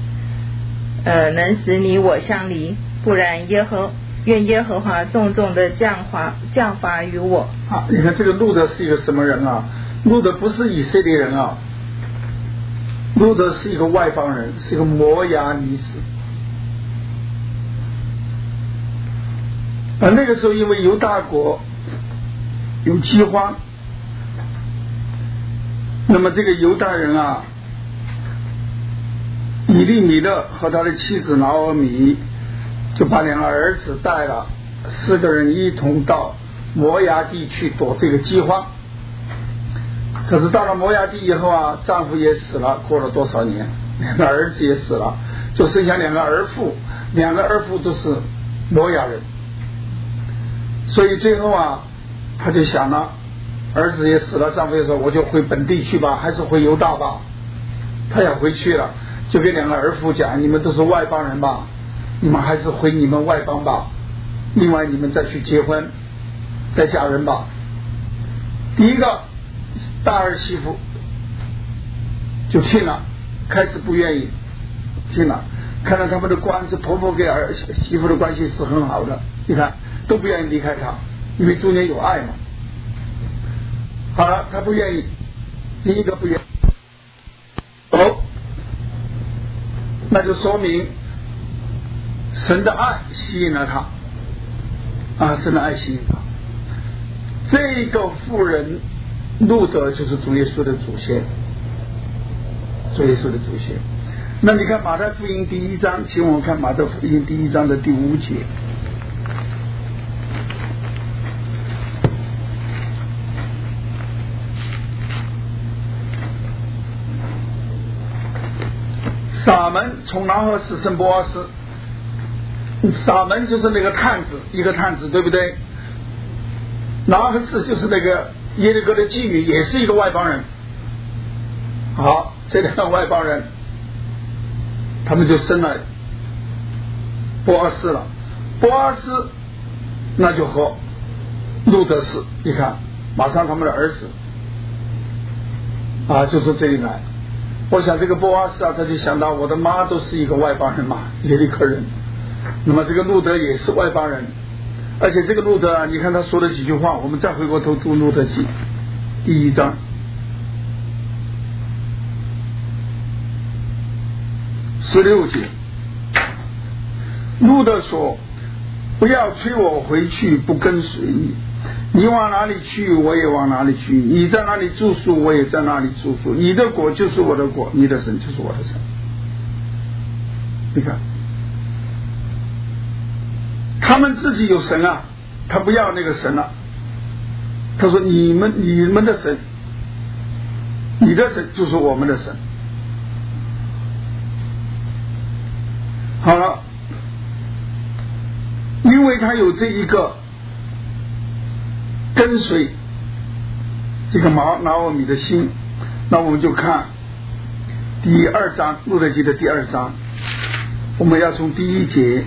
你我相离，不然愿耶和华重重的降罚于我。 你看这个路得是一个什么人啊？路得不是以色列人啊，路得是一个外邦人，是一个摩押女子。那个时候因为犹大国有饥荒，那么这个犹大人啊以利米勒和他的妻子拿俄米就把2个儿子带了，4个人一同到摩押地去躲这个饥荒。可是到了摩押地以后啊，丈夫也死了，过了多少年，2个儿子也死了，就剩下2个儿妇，2个儿妇都是摩押人。所以最后啊，他就想了，儿子也死了，丈夫也说我就回本地去吧，还是回犹大吧。他也回去了，就给2个儿妇讲，你们都是外邦人吧，你们还是回你们外邦吧，另外你们再去结婚再嫁人吧。第一个大儿媳妇就听了，开始不愿意听了，看到他们的关系，婆婆跟儿媳妇的关系是很好的，你看都不愿意离开他，因为中间有爱嘛。好了，他不愿意，第一个不愿意，那就说明神的爱吸引了他啊，神的爱吸引他。这个妇人路德就是主耶稣的祖先，主耶稣的祖先。那你看马太福音第1章，请我们看马太福音第1章的第5节。撒门从拿鹤斯生波阿斯，撒门就是那个探子，一个探子，对不对？拿鹤斯就是那个耶利哥的妓女，也是一个外邦人。好，这2个外邦人，他们就生了波阿斯了。波阿斯那就和路德氏，你看马上他们的儿子啊就从这里来。我想这个波阿斯啊，他就想到我的妈都是一个外邦人嘛，耶利哥人，那么这个路德也是外邦人，而且这个路德啊，你看他说了几句话，我们再回过头读路德记第1章16节，路德说：不要催我回去，不跟随你，你往哪里去我也往哪里去，你在哪里住宿我也在哪里住宿，你的国就是我的国，你的神就是我的神。你看他们自己有神啊，他不要那个神了，他说你们的神，你的神就是我们的神。好了，因为他有这一个跟随这个拿俄米的心，那我们就看第2章，路德记的第2章，我们要从第1节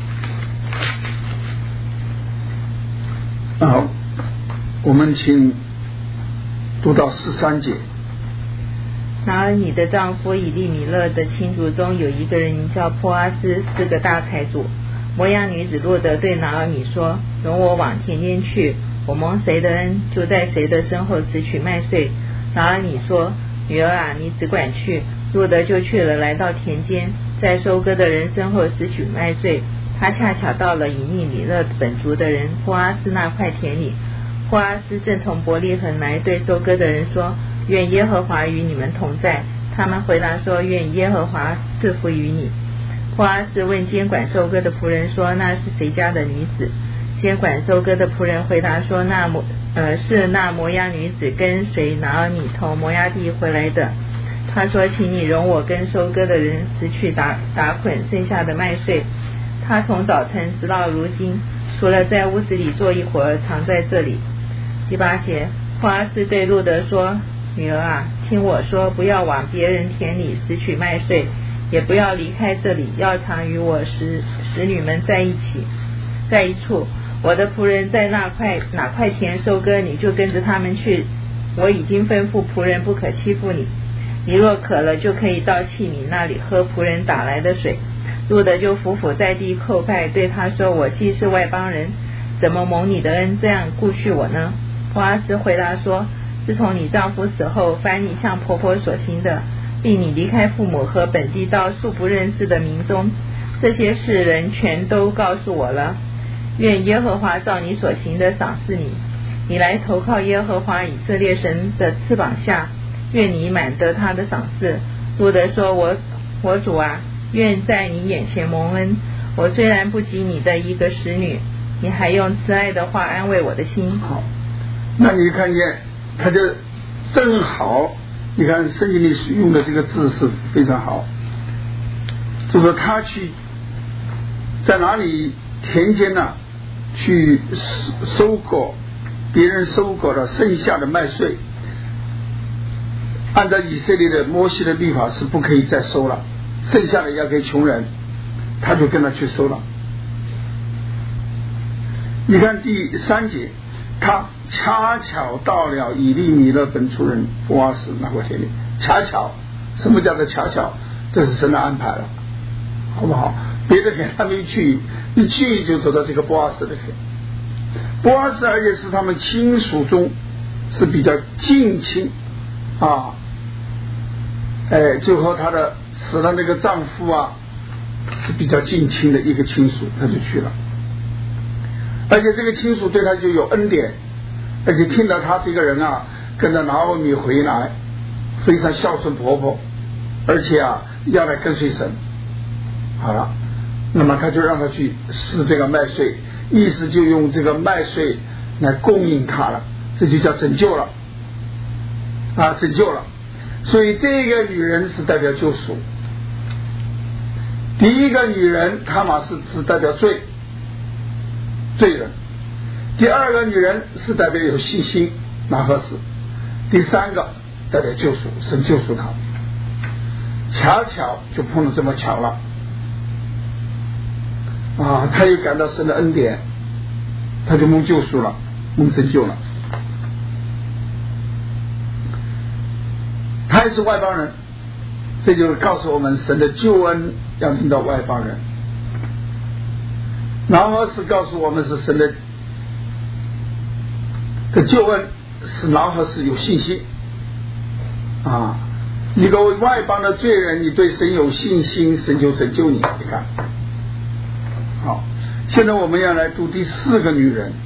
我们请读到13节。 拿俄米的丈夫以利米勒的亲族中有一个人名叫波阿斯，是个大财主。摩押女子路德对拿俄米说：容我往田间去，我蒙谁的恩，就在谁的身后拾取麦穗。拿俄米说：女儿啊，你只管去。路德就去了，来到田间，在收割的人身后拾取麦穗。他恰巧到了以利米勒本族的人波阿斯那块田里。波阿斯正从伯利恒来，对收割的人说：愿耶和华与你们同在。他们回答说：愿耶和华赐福于你。波阿斯问监管收割的仆人说：那是谁家的女子？监管收割的仆人回答说：是那摩押女子跟随拿俄米从摩押地回来的。他说：请你容我跟收割的人拾去打捆剩下的麦穗。他从早晨直到如今，除了在屋子里坐一会儿，常在这里。第8节，波阿斯对路德说：女儿啊，听我说，不要往别人田里拾取麦穗，也不要离开这里，要常与我使女们在一处。我的仆人在哪块田收割，你就跟着他们去。我已经吩咐仆人不可欺负你。你若渴了，就可以到器皿那里喝仆人打来的水。路德就伏在地叩拜，对他说：我既是外邦人，怎么蒙你的恩这样顾恤我呢？波阿斯回答说：自从你丈夫死后，凡你向婆婆所行的，并你离开父母和本地到素不认识的民中，这些事人全都告诉我了。愿耶和华照你所行的赏赐你，你来投靠耶和华以色列神的翅膀下，愿你满得他的赏赐。路德说： 我主啊，愿在你眼前蒙恩。我虽然不及你的一个使女，你还用慈爱的话安慰我的心。 好，那你看见他就正好，你看圣经里用的这个字是非常好，就说他去在哪里田间呢，去收割别人收割了剩下的麦穗，按照以色列的摩西的律法是不可以再收了，剩下的要给穷人，他就跟他去收了。你看第3节，他恰巧到了以利米勒本族人波阿斯那块田里。恰巧，什么叫做恰巧？这是神的安排了，好不好？别的田他没去，一去就走到这个波阿斯的田。波阿斯而且是他们亲属中是比较近亲啊，就和他的死了那个丈夫啊是比较近亲的一个亲属，他就去了。而且这个亲属对他就有恩典，而且听到他这个人啊跟着拿俄米回来，非常孝顺婆婆，而且啊要来跟随神。好了，那么他就让他去试这个麦穗，意思就用这个麦穗来供应他了，这就叫拯救了啊，拯救了。所以这个女人是代表救赎。第一个女人她玛是只代表罪人，第二个女人是代表有信心拿合适，第3个代表救赎，神救赎她，恰巧就碰到这么巧了啊！他又感到神的恩典，他就蒙救赎了，蒙拯救了。他也是外邦人，这就告诉我们神的救恩要临到外邦人。然后是告诉我们是神的救恩是然后是有信心啊，一个外邦的罪人，你对神有信心，神就拯救你。你看，好，现在我们要来读第4个女人，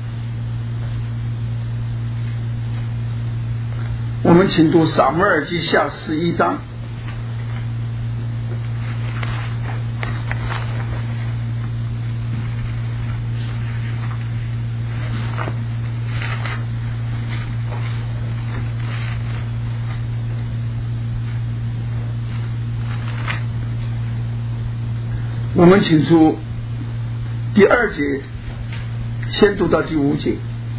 我们请读撒母耳记下11章。我们请出第2节，先读到第5节。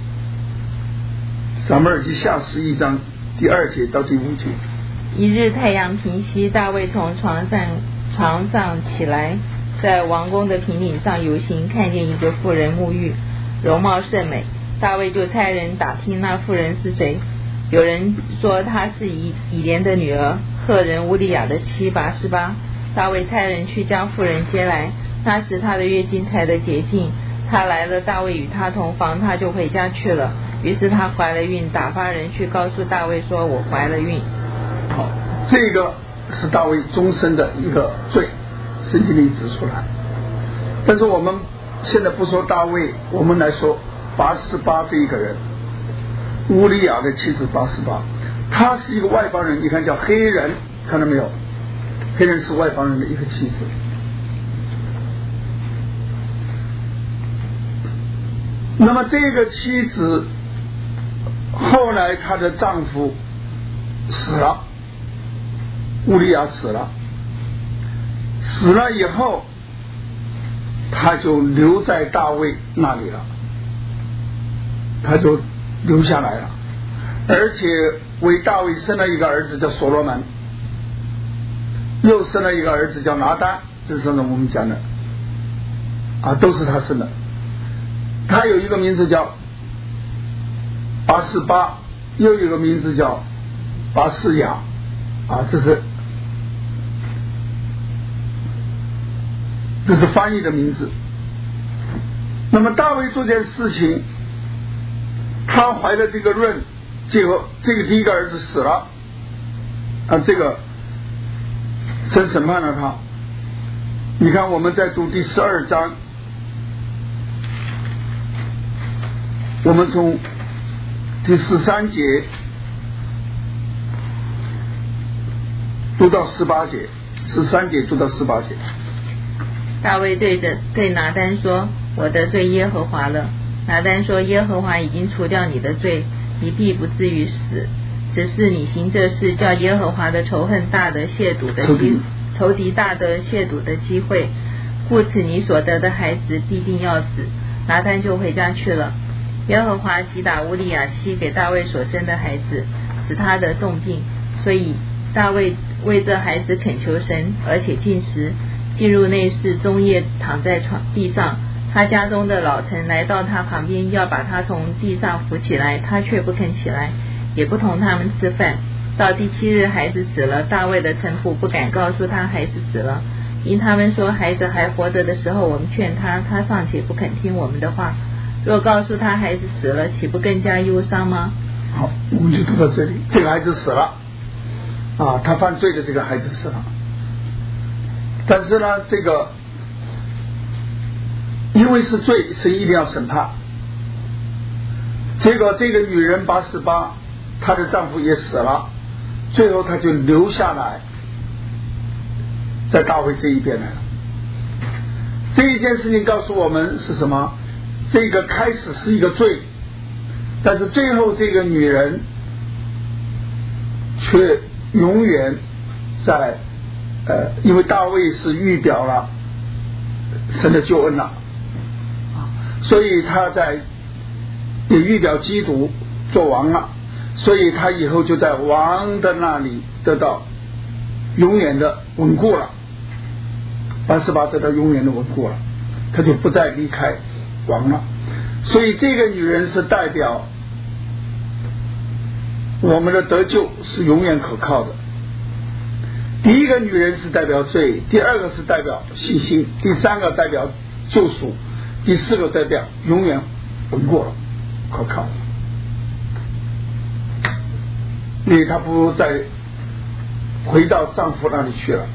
撒母耳记下11章第2节到第5节。 一日太阳平西，大卫从床上起来，在王宫的平顶上游行，看见一个妇人沐浴，容貌甚美。大卫就差人打听那妇人是谁。有人说她是以莲的女儿，赫人乌利亚的妻拔示巴。大卫差人去将妇人接来，那时她的月经才得洁净。她来了，大卫与她同房，她就回家去了。于是她怀了孕，打发人去告诉大卫说：“我怀了孕。” 好，这个是大卫终身的一个罪，圣经里指出来。但是我们现在不说大卫，我们来说拔示巴这一个人，乌利亚的妻子拔示巴，他是一个外邦人，你看叫黑人，看到没有？黑人是外邦人的一个妻子。那么这个妻子后来她的丈夫死了，乌利亚死了以后，他就留在大卫那里了，他就留下来了，而且为大卫生了一个儿子叫所罗门，又生了一个儿子叫拿单，这是我们讲的啊，都是他生的。他有一个名字叫拔示巴，又有一个名字叫拔示雅啊，这是翻译的名字。那么大卫做件事情，他怀的这个孕，结果这个第一个儿子死了啊，这个神审判了他。你看我们在读第12章，我们从第13节读到18节 13节读到18节。 大卫对拿单说：我得罪耶和华了。拿单说：耶和华已经除掉你的罪，你必不至于死，只是你行这事，叫耶和华的仇恨大得亵渎的仇敌大得亵渎的机会，故此你所得的孩子必定要死。拿单就回家去了。耶和华击打乌利亚妻给大卫所生的孩子，使他得重病，所以大卫为这孩子恳求神，而且禁食，进入内室，终夜躺在地上。他家中的老臣来到他旁边，要把他从地上扶起来，他却不肯起来，也不同他们吃饭。到第7日，孩子死了。大卫的臣仆不敢告诉他孩子死了，因他们说孩子还活着的时候，我们劝他，他尚且不肯听我们的话。若告诉他孩子死了，岂不更加忧伤吗？ 好，我们就读到这里。这个孩子死了啊，他犯罪的这个孩子死了。但是呢，这个因为是罪，神一定要审判。结果这个女人88，她的丈夫也死了，最后她就留下来在大卫这一边来了。这一件事情告诉我们是什么？这个开始是一个罪，但是最后这个女人却永远在因为大卫是预表了神的救恩了，所以他也预表基督做王了，所以他以后就在王的那里得到永远的稳固了，88得到永远的稳固了，他就不再离开王了。所以这个女人是代表我们的得救是永远可靠的。第一个女人是代表罪，第二个是代表信心，第三个代表救赎，第四个代表永远稳固了，可靠。因为她不再回到丈夫那里去了，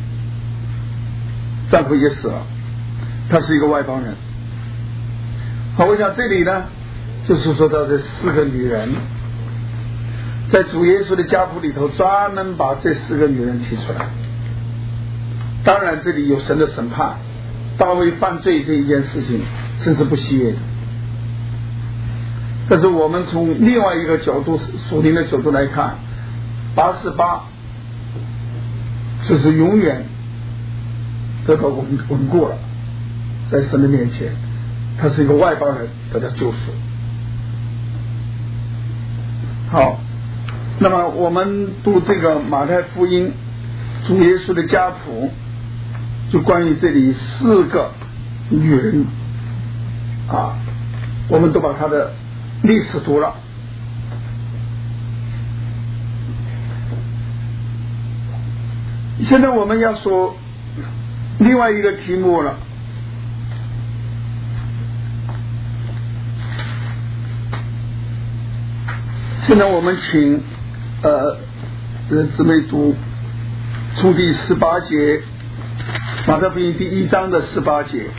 丈夫也死了，她是一个外邦人。好，我想这里呢就是说到这4个女人，在主耶稣的家谱里头专门把这4个女人提出来。当然这里有神的审判，大卫犯罪这一件事情真是不喜悦的，但是我们从另外一个角度，属灵的角度来看，88就是永远得到稳固了，在神的面前他是一个外邦人得到救赎。好，那么我们读这个马太福音主耶稣的家谱，就关于这里4个女人啊，我们都把她的历史读了。现在我们要说另外一个题目了。现在我们请姊妹读从第18节，马太福音第1章的18节，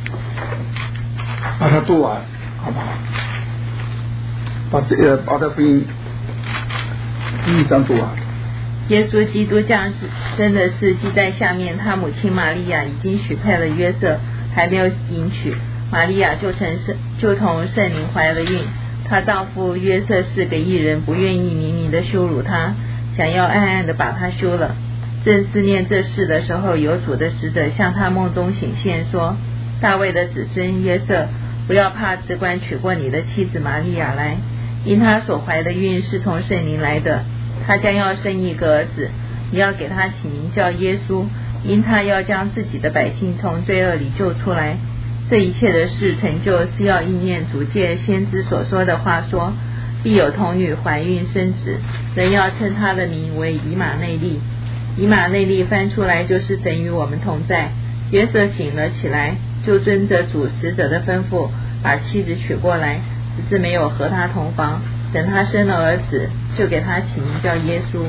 把它读完，好不好？把这个马太福音第1章读完。 耶稣基督降生的事记在下面，他母亲玛利亚已经许配了约瑟，还没有迎娶，玛利亚就从圣灵怀了孕。她丈夫约瑟是个义人，不愿意明明的羞辱她，想要暗暗的把她休了。正思念这事的时候，有主的使者向他梦中显现，说：大卫的子孙约瑟，不要怕，只管娶过你的妻子玛利亚来，因她所怀的孕是从圣灵来的。她将要生一个儿子，你要给他起名叫耶稣，因他要将自己的百姓从罪恶里救出来。这一切的事成就，是要应验主借先知所说的话，说必有童女怀孕生子，人要称他的名为以马内利。以马内利翻出来就是神与我们同在。约瑟醒了起来，就遵着主使者的吩咐，把妻子娶过来，只是没有和他同房。等他生了儿子，就给他起名叫耶稣。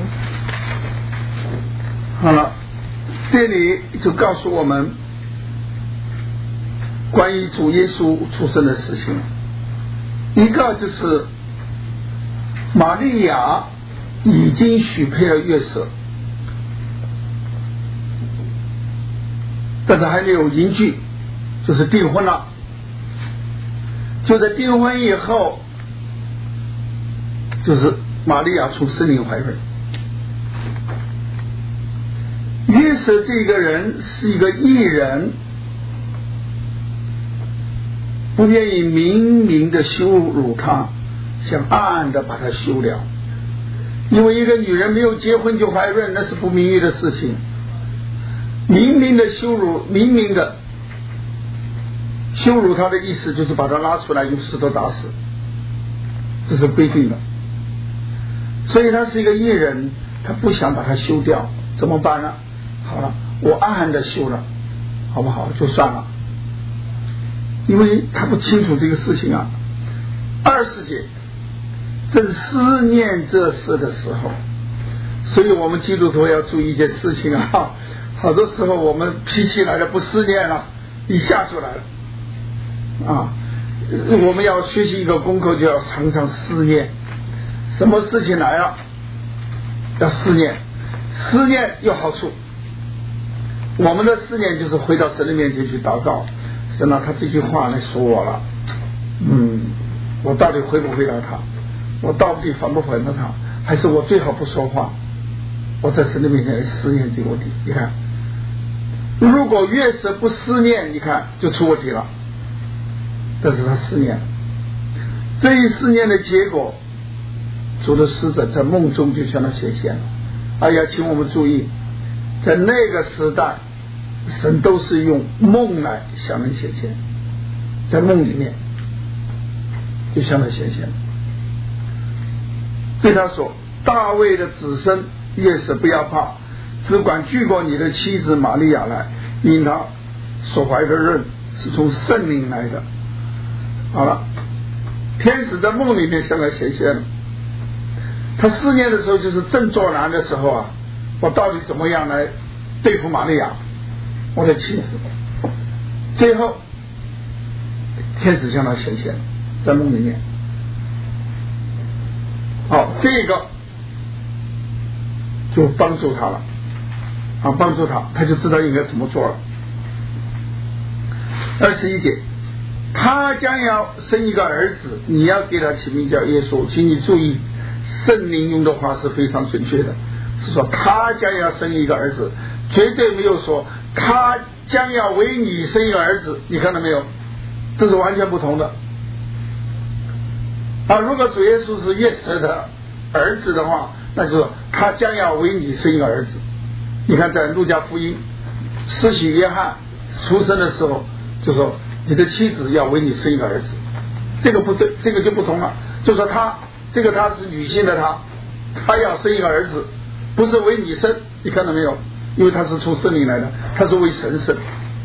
好了，这里就告诉我们关于主耶稣出生的事情。一个就是玛利亚已经许配了约瑟， 但是还没有迎娶，就是订婚了。就在订婚以后，就是玛利亚从圣灵怀孕。约瑟这个人是一个义人，不愿意明明的羞辱他，想暗暗的把他休了。因为一个女人没有结婚就怀孕，那是不名誉的事情。明明的羞辱，明明的羞辱他的意思就是把他拉出来用石头打死，这是规定的。所以他是一个义人，他不想把他休掉，怎么办呢？好了，我暗暗的休了，好不好？就算了，因为他不清楚这个事情啊。20节正思念这事的时候，所以我们基督徒要注意一件事情啊，好多时候我们脾气来了不思念了，一下就来了啊。我们要学习一个功课，就要常常思念，什么事情来了要思念，思念有好处。我们的思念就是回到神的面前去祷告，神啊，他这句话来说我了，我到底回不回答他，我到底反不反答他，还是我最好不说话，我在神的面前来思念这个问题。你看，如果越是不思念，你看就出问题了。但是他思念，这一思念的结果，主的使者在梦中就向他显现了。哎呀，请我们注意，在那个时代，神都是用梦来向人显现，在梦里面就向他显现了，对他说：大卫的子孙约瑟，不要怕，只管举过你的妻子玛利亚来，因他所怀的孕是从圣灵来的。好了，天使在梦里面向他显现了。他思念的时候就是正作难的时候啊，我到底怎么样来对付玛利亚我的妻子。最后天使向他显现在梦里面。好，这个就帮助他了啊，帮助他，他就知道应该怎么做了。21节，他将要生一个儿子，你要给他起名叫耶稣。请你注意，圣灵用的话是非常准确的，是说他将要生一个儿子，绝对没有说他将要为你生一个儿子。你看到没有？这是完全不同的啊！如果主耶稣是约瑟的儿子的话，那就是他将要为你生一个儿子。你看在路加福音，施洗约翰出生的时候就说你的妻子要为你生一个儿子，这个不对，这个就不同了。就说他这个他是女性的他要生一个儿子，不是为你生，你看到没有？因为他是从圣灵来的，他是为神生。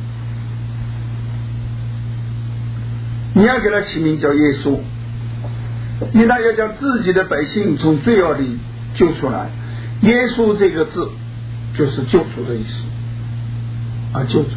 你要给他起名叫耶稣，因他要将自己的百姓从罪恶里救出来。耶稣这个字就是救主的意思啊，救主。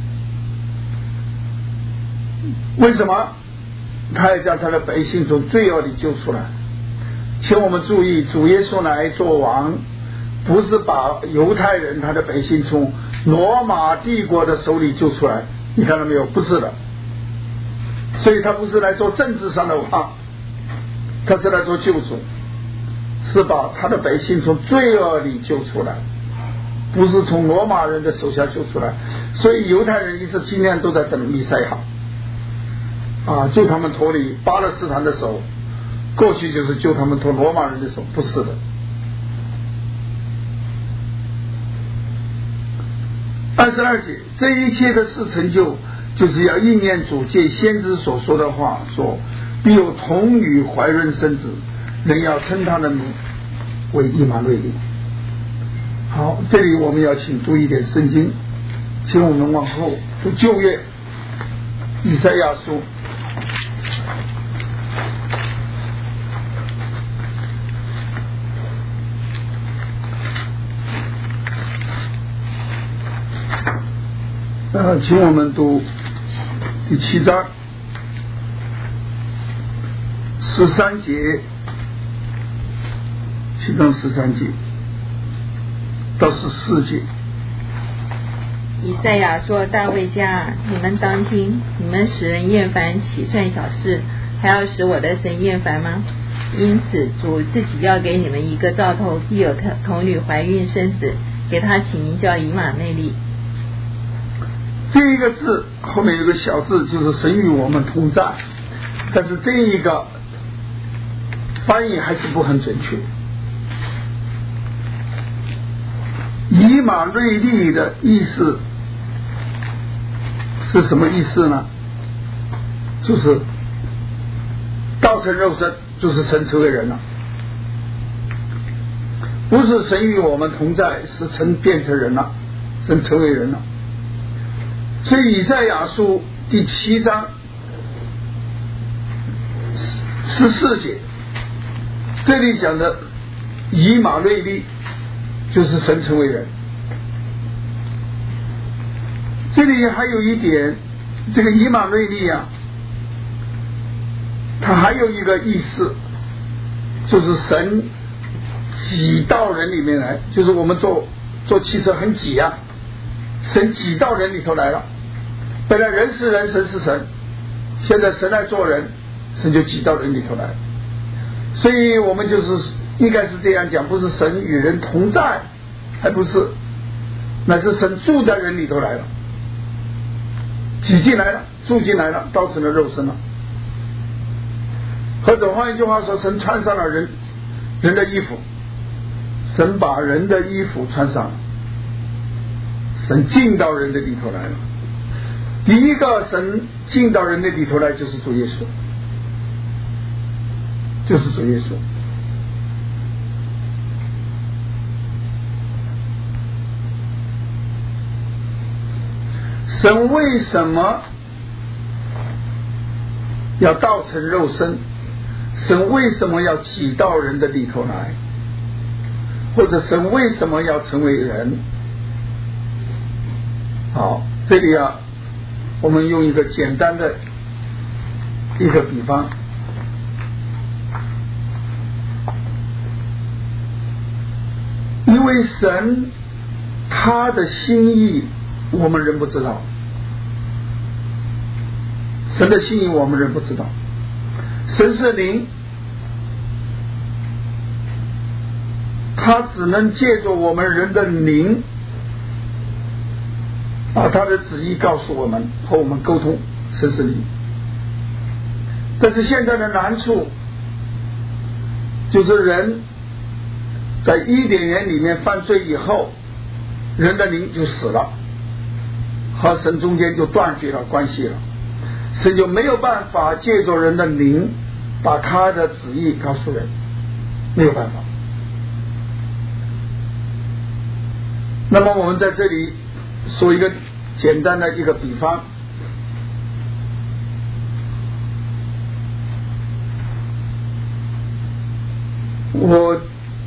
为什么他要将他的百姓从罪恶里救出来？请我们注意，主耶稣来做王，不是把犹太人他的百姓从罗马帝国的手里救出来，你看到没有？不是的。所以他不是来做政治上的王，他是来做救主，是把他的百姓从罪恶里救出来，不是从罗马人的手下救出来。所以犹太人一直今天都在等弥赛亚啊，救他们脱离巴勒斯坦的手，过去就是救他们脱罗马人的手，不是的。22节，这一切的事成就，就是要应验主借先知所说的话，说必有童女怀孕生子，人要称他的名为以马内利。好，这里我们要请读一点圣经，请我们往后读旧约以赛亚书请我们读第7章13节，7章13节到14节。 以赛亚说：大卫家，你们当听，你们使人厌烦岂算小事，还要使我的神厌烦吗？因此主自己要给你们一个兆头，必有童女怀孕生子，给他起名叫以马内利。 这一个字后面有个小字，就是神与我们同在，但是这一个翻译还是不很准确。以马内利的意思是什么意思呢？就是道成肉身，就是神成为人了，不是神与我们同在，是神变成人了，神成为人了。所以以赛亚书第7章14节，这里讲的以马内利就是神成为人。这里还有一点，这个以马内利啊，它还有一个意思，就是神挤到人里面来，就是我们坐汽车很挤啊，神挤到人里头来了。本来人是人，神是神，现在神来做人，神就挤到人里头来了。所以我们就是应该是这样讲，不是神与人同在，还不是，乃是神住在人里头来了，挤进来了，住进来了，道成了肉身了。或者换一句话说，神穿上了人的衣服，神把人的衣服穿上了，神进到人的里头来了。第一个神进到人的里头来就是主耶稣，就是主耶稣。神为什么要道成肉身？神为什么要挤到人的里头来？或者神为什么要成为人？好，这里啊，我们用一个简单的一个比方，因为神他的心意我们人不知道，神的心意我们人不知道。神是灵，他只能借着我们人的灵把他的旨意告诉我们，和我们沟通。神是灵，但是现在的难处就是人在伊甸园里面犯罪以后，人的灵就死了，和神中间就断绝了关系了，神就没有办法借着人的灵把他的旨意告诉人，没有办法。那么我们在这里说一个简单的一个比方，我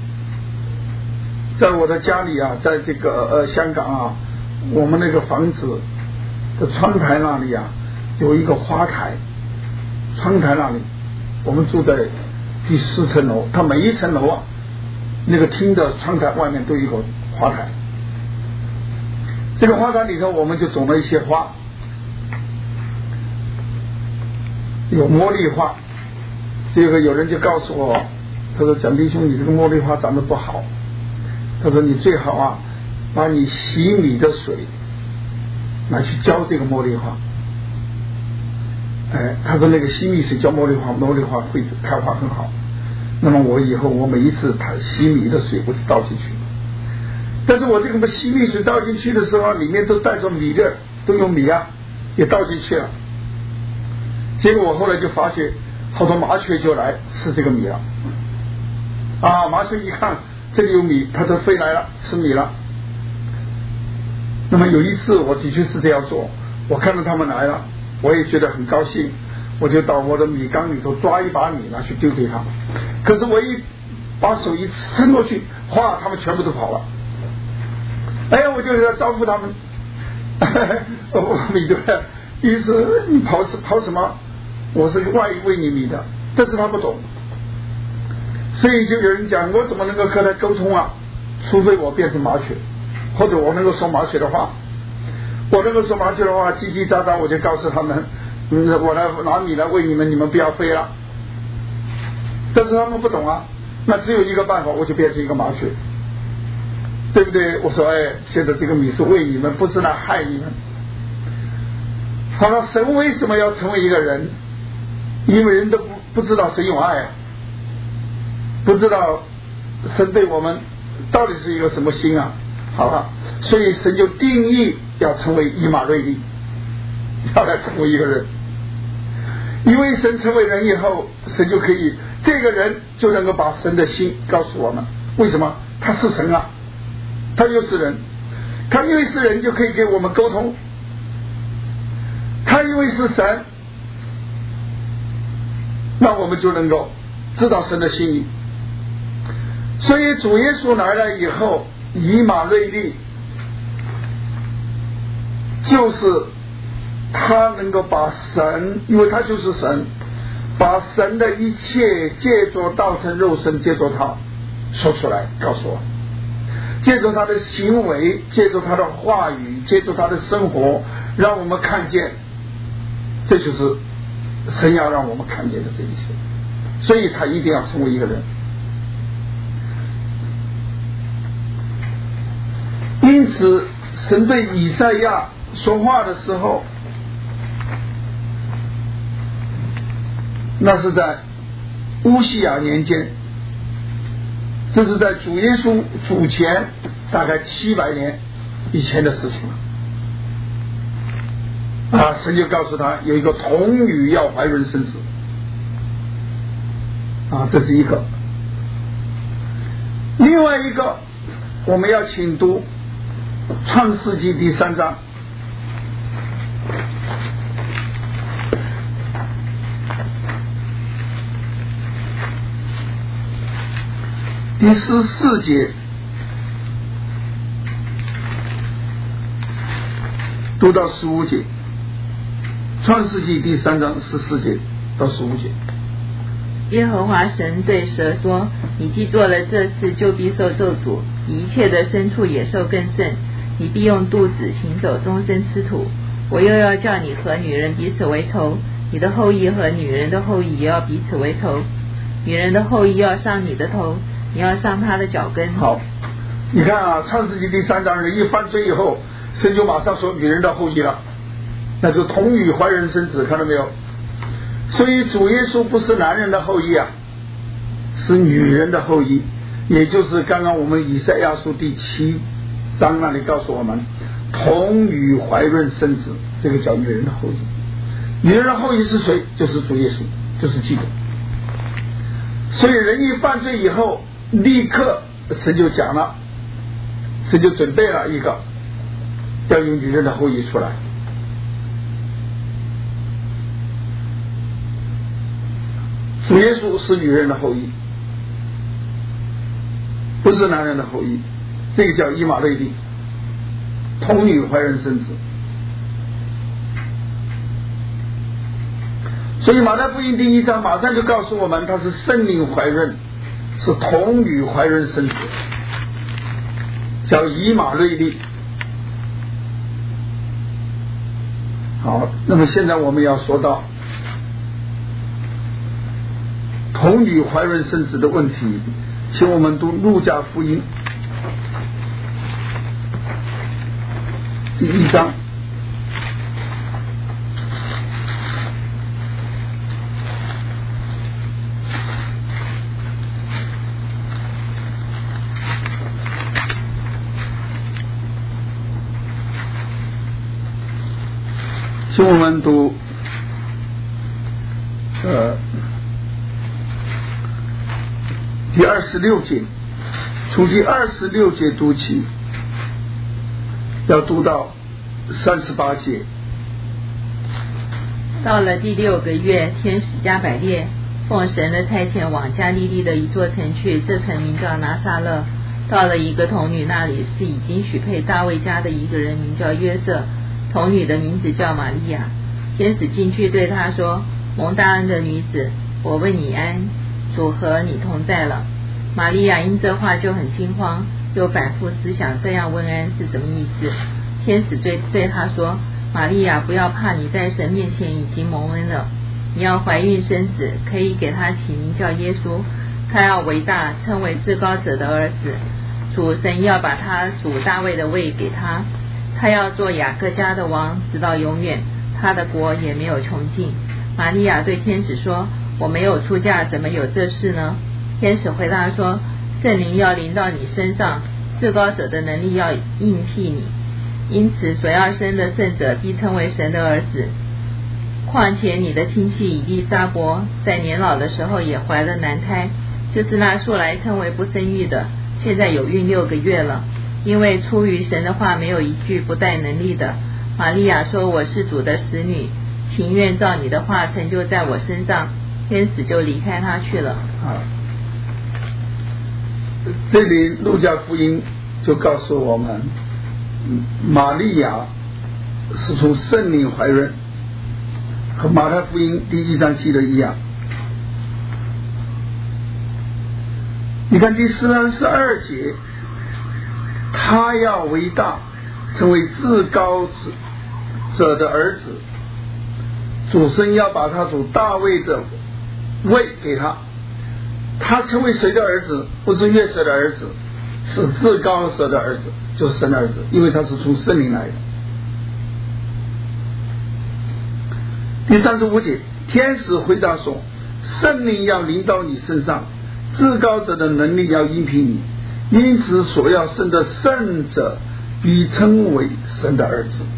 在我的家里啊，在这个香港啊，我们那个房子的窗台那里啊有一个花台，窗台那里我们住在第4层楼，它每一层楼啊那个厅的窗台外面都有一个花台，这个花坛里头我们就种了一些花，有茉莉花。这个有人就告诉我，他说蒋弟兄，你这个茉莉花长得不好，他说你最好啊把你洗米的水拿去浇这个茉莉花。他说那个洗米水浇茉莉花，茉莉花会开花很好。那么我以后我每一次洗米的水我就倒进去，但是我这个洗米水倒进去的时候，里面都带着米的，都有米啊，也倒进去了。结果我后来就发觉，好多麻雀就来吃这个米了。麻雀一看这里有米，它都飞来了，吃米了。那么有一次我的确是这样做，我看到他们来了，我也觉得很高兴，我就到我的米缸里头抓一把米拿去丢给他们。可是我一把手一伸过去，哗，他们全部都跑了。我就要招呼他们，米对不对？意思你跑什么？我是喂你米的，但是他不懂，所以就有人讲，我怎么能够和他沟通啊？除非我变成麻雀，或者我能够说麻雀的话。 我那个说麻雀的话叽叽喳喳，我就告诉他们，我来拿米来喂你们，你们不要飞了。但是他们不懂啊，那只有一个办法，我就变成一个麻雀，对不对？我说现在这个米是喂你们，不是来害你们。好了，神为什么要成为一个人？因为人都不知道神有爱，不知道神对我们到底是一个什么心啊。好了，所以神就定义要成为以马内利，要来成为一个人。因为神成为人以后，神就可以，这个人就能够把神的心告诉我们。为什么？他是神啊，他又是人，他因为是人就可以给我们沟通，他因为是神，那我们就能够知道神的心意。所以主耶稣来了以后，以马内利就是他能够把神，因为他就是神，把神的一切借着道成肉身，借着他说出来告诉我，借着他的行为，借着他的话语，借着他的生活，让我们看见，这就是神要让我们看见的这一切。所以他一定要成为一个人。因此神对以赛亚说话的时候，那是在乌西雅年间，这是在主耶稣主前大概700年以前的事情了啊！神就告诉他有一个童女要怀孕生子啊，这是一个。另外一个，我们要请读创世纪第3章。第14节读到15节，创世纪第3章14节到15节。 耶和华神对蛇说：你既做了这事，就必受咒诅，比一切的牲畜野兽更甚。你必用肚子行走，终身吃土。我又要叫你和女人彼此为仇，你的后裔和女人的后裔也要彼此为仇。女人的后裔要上你的头，你要上他的脚跟。 好，你看啊，创世纪第3章人一犯罪以后，神就马上说女人的后裔了，那是童女怀孕生子，看到没有？所以主耶稣不是男人的后裔啊，是女人的后裔，也就是刚刚我们以赛亚书第7章那里告诉我们，童女怀孕生子，这个叫女人的后裔。女人的后裔是谁？就是主耶稣，就是基督。所以人一犯罪以后，立刻神就讲了，神就准备了一个要用女人的后裔出来。主耶稣是女人的后裔，不是男人的后裔，这个叫以马内利，童女怀孕生子。所以马太福音第1章马上就告诉我们，他是圣灵怀孕，是童女怀孕生子，叫以马内利。好，那么现在我们要说到童女怀孕生子的问题，请我们读路加福音第1章。请我们读第26节，从第26节读起，要读到38节。 到了第6个月，天使加百列奉神的差遣往加利利的一座城去，这城名叫拿撒勒。到了一个童女那里，是已经许配大卫家的一个人，名叫约瑟，童女的名字叫玛利亚。天使进去对她说：蒙大恩的女子，我问你安，主和你同在了。玛利亚因这话就很惊慌，又反复思想这样问安是什么意思。 天使对他说：玛利亚，不要怕，你在神面前已经蒙恩了，你要怀孕生子，可以给他起名叫耶稣，他要伟大，称为至高者的儿子。主神要把他主大卫的位给他，他要做雅各家的王，直到永远，他的国也没有穷尽。玛利亚对天使说：我没有出嫁，怎么有这事呢？天使回答说：圣灵要临到你身上，至高者的能力要应替你，因此所要生的圣者必称为神的儿子。况且你的亲戚以利沙伯在年老的时候也怀了男胎，就是那素来称为不生育的，现在有孕6个月了，因为出于神的话没有一句不带能力的。玛利亚说：我是主的使女，情愿照你的话成就在我身上。天使就离开他去了。 这里路加福音就告诉我们，玛利亚是从圣灵怀孕，和马太福音第1章记的一样。你看第42节，他要为大，成为至高者的儿子，主神要把他主大卫的位给他。他成为谁的儿子？不是约瑟的儿子，是至高者的儿子，就是神的儿子，因为他是从圣灵来的。第35节，天使回答说：圣灵要临到你身上，至高者的能力要应凭你，因此所要生的圣者必称为神的儿子。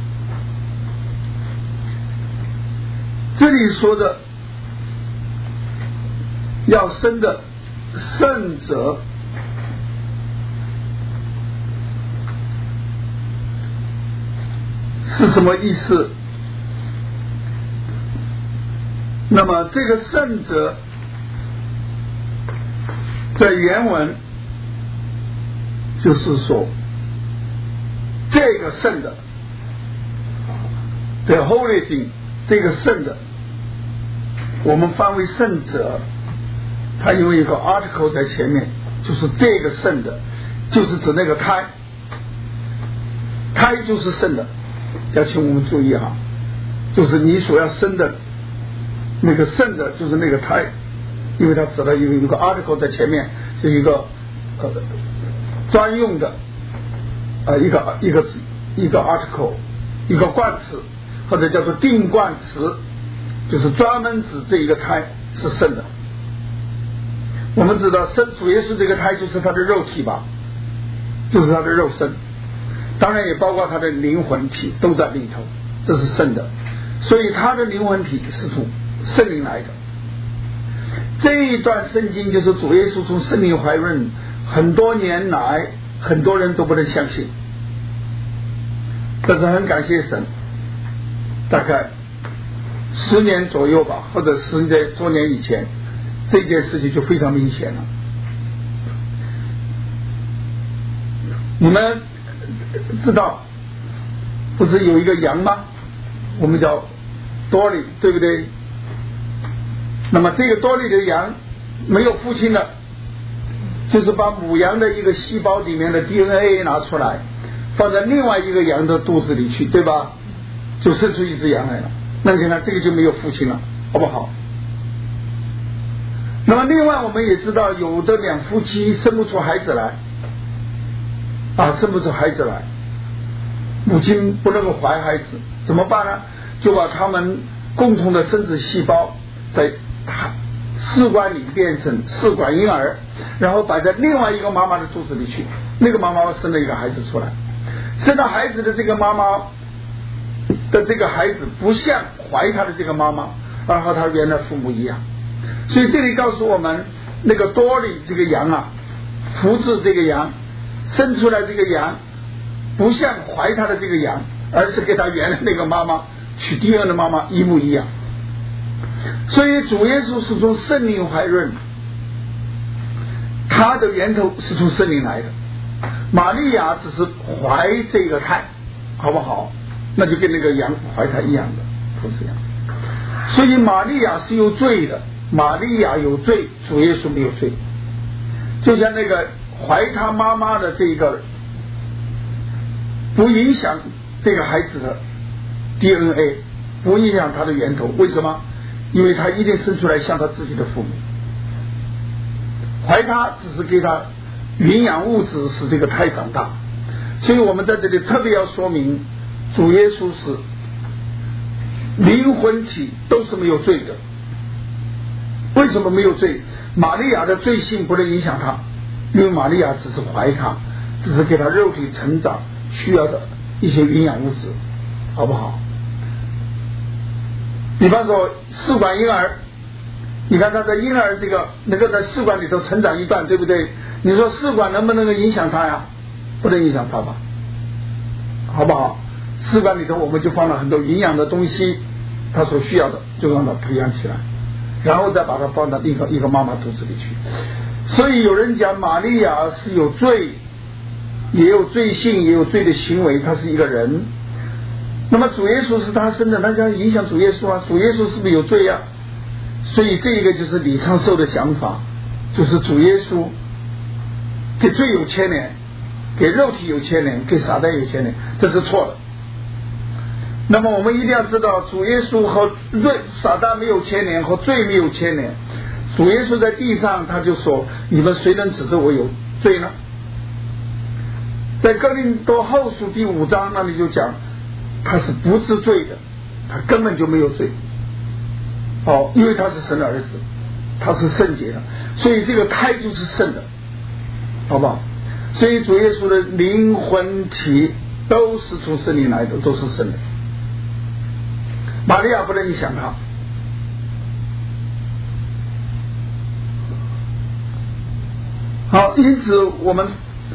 这里说的要生的圣者，是什么意思？那么这个圣者在原文就是说，这个圣的 The Holy Thing， 这个圣的我们翻为圣者，它因为有个 article 在前面，就是这个圣的，就是指那个胎，胎就是圣的，要请我们注意哈，就是你所要生的那个圣的，就是那个胎，因为它指了有个 article 在前面，是一个专用的一个 article， 一个冠词，或者叫做定冠词，就是专门指这一个胎是圣的。我们知道主耶稣这个胎就是他的肉体吧，就是他的肉身，当然也包括他的灵魂体都在里头，这是圣的。所以他的灵魂体是从圣灵来的。这一段圣经就是主耶稣从圣灵怀孕，很多年来很多人都不能相信，但是很感谢神，大概10年左右吧，或者10多年以前，这件事情就非常明显了。你们知道不是有一个羊吗？我们叫多利，对不对？那么这个多利的羊没有父亲了，就是把母羊的一个细胞里面的 DNA 拿出来，放在另外一个羊的肚子里去，对吧？就生出一只羊来了。那你看这个就没有父亲了，好不好？那么另外我们也知道，有的两夫妻生不出孩子来，生不出孩子来，母亲不能够怀孩子，怎么办呢？就把他们共同的生殖细胞在试管里变成试管婴儿，然后摆在另外一个妈妈的肚子里去，那个妈妈生了一个孩子出来，生了孩子的这个妈妈的这个孩子不像怀他的这个妈妈，而和他原来父母一样。所以这里告诉我们，那个多利这个羊啊，福治这个羊，生出来这个羊不像怀他的这个羊，而是跟他原来那个妈妈取第二的妈妈一模一样。所以主耶稣是从圣灵怀孕，他的源头是从圣灵来的。玛利亚只是怀这个胎，好不好？那就跟那个羊怀胎一样的，不是一样。所以玛利亚是有罪的，玛利亚有罪，主耶稣没有罪。就像那个怀他妈妈的这个不影响这个孩子的 DNA， 不影响他的源头。为什么？因为他一定生出来像他自己的父母，怀他只是给他营养物质，使这个胎长大。所以我们在这里特别要说明，主耶稣是灵魂体都是没有罪的。为什么没有罪？玛利亚的罪性不能影响他，因为玛利亚只是怀他，只是给他肉体成长需要的一些营养物质，好不好？比方说试管婴儿，你看他在婴儿能够在试管里头成长一段，对不对？你说试管能不能够影响他呀？不能影响他吧，好不好？试管里头我们就放了很多营养的东西，他所需要的就让他培养起来，然后再把它放到一个妈妈肚子里去。所以有人讲玛利亚是有罪，也有罪性，也有罪的行为，他是一个人。那么主耶稣是他生的，他将影响主耶稣啊，主耶稣是不是有罪啊？所以这一个就是李昌寿的讲法，就是主耶稣给罪有牵连，给肉体有牵连，给撒旦有牵连，这是错的。那么我们一定要知道，主耶稣和撒旦没有牵连，和罪没有牵连。主耶稣在地上他就说，你们谁能指着我有罪呢？在哥林多后书第5章那里就讲，他是不知罪的，他根本就没有罪。因为他是神的儿子，他是圣洁的，所以这个胎就是圣的，好不好？所以主耶稣的灵魂体都是从圣灵来的，都是圣的。玛利亚不能影响他。好，因此我们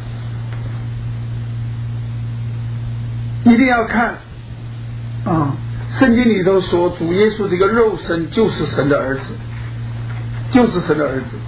一定要看圣经里头说主耶稣这个肉身就是神的儿子，就是神的儿子。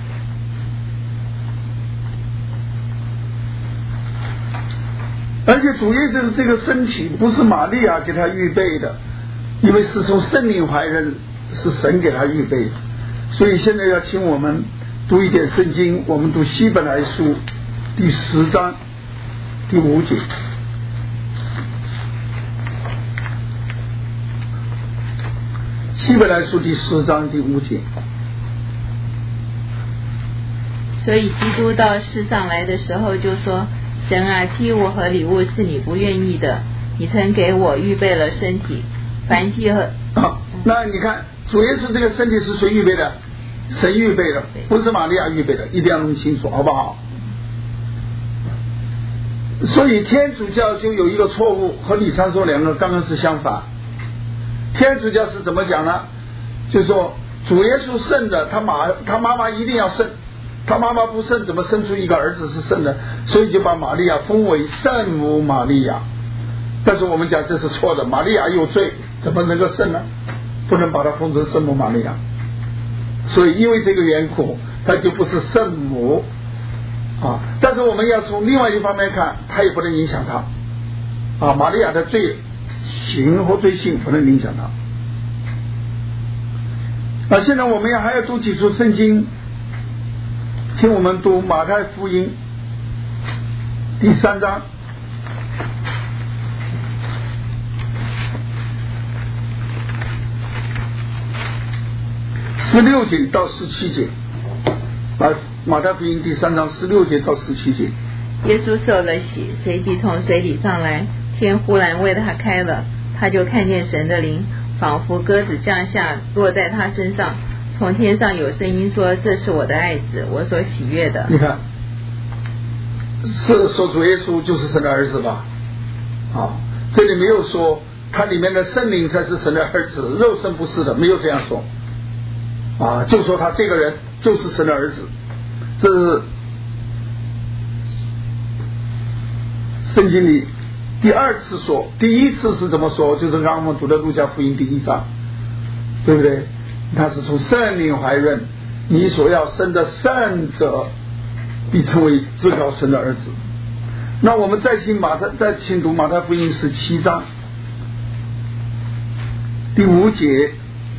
而且主耶稣的这个身体不是玛利亚给他预备的，因为是从圣灵怀孕，是神给他预备的。所以现在要请我们读一点圣经，我们读希伯来书第10章第5节。希伯来书第10章第5节。 所以基督到世上来的时候就说，神啊，祭物和礼物是你不愿意的，你曾给我预备了身体，凡祭和那你看主耶稣这个身体是谁预备的？神预备的，不是玛利亚预备的，一定要弄清楚，好不好？所以天主教就有一个错误，和李昌寿两个刚刚是相反。天主教是怎么讲呢？就是说主耶稣圣的，他妈妈一定要圣，他妈妈不圣怎么生出一个儿子是圣的？所以就把玛利亚封为圣母玛利亚。但是我们讲这是错的，玛利亚有罪，怎么能够圣呢？不能把它封成圣母玛利亚。所以因为这个缘故，它就不是圣母但是我们要从另外一方面看，它也不能影响它玛利亚的罪行和罪性不能影响它现在我们还要读几处圣经，请我们读马太福音第3章16节到17节。马太福音第3章16节到17节。 耶稣受了洗，随即从水里上来，天忽然为他开了，他就看见神的灵仿佛鸽子降下，落在他身上。从天上有声音说，这是我的爱子，我所喜悦的。 你看是说主耶稣就是神的儿子吧？这里没有说他里面的圣灵才是神的儿子，肉身不是的，没有这样说就说他这个人就是神的儿子。这是圣经里第2次说，第1次是怎么说？就是刚刚我们读的路加福音第1章，对不对？他是从圣灵怀孕，你所要生的圣者必成为至高神的儿子。那我们再请读马太福音17章第5节。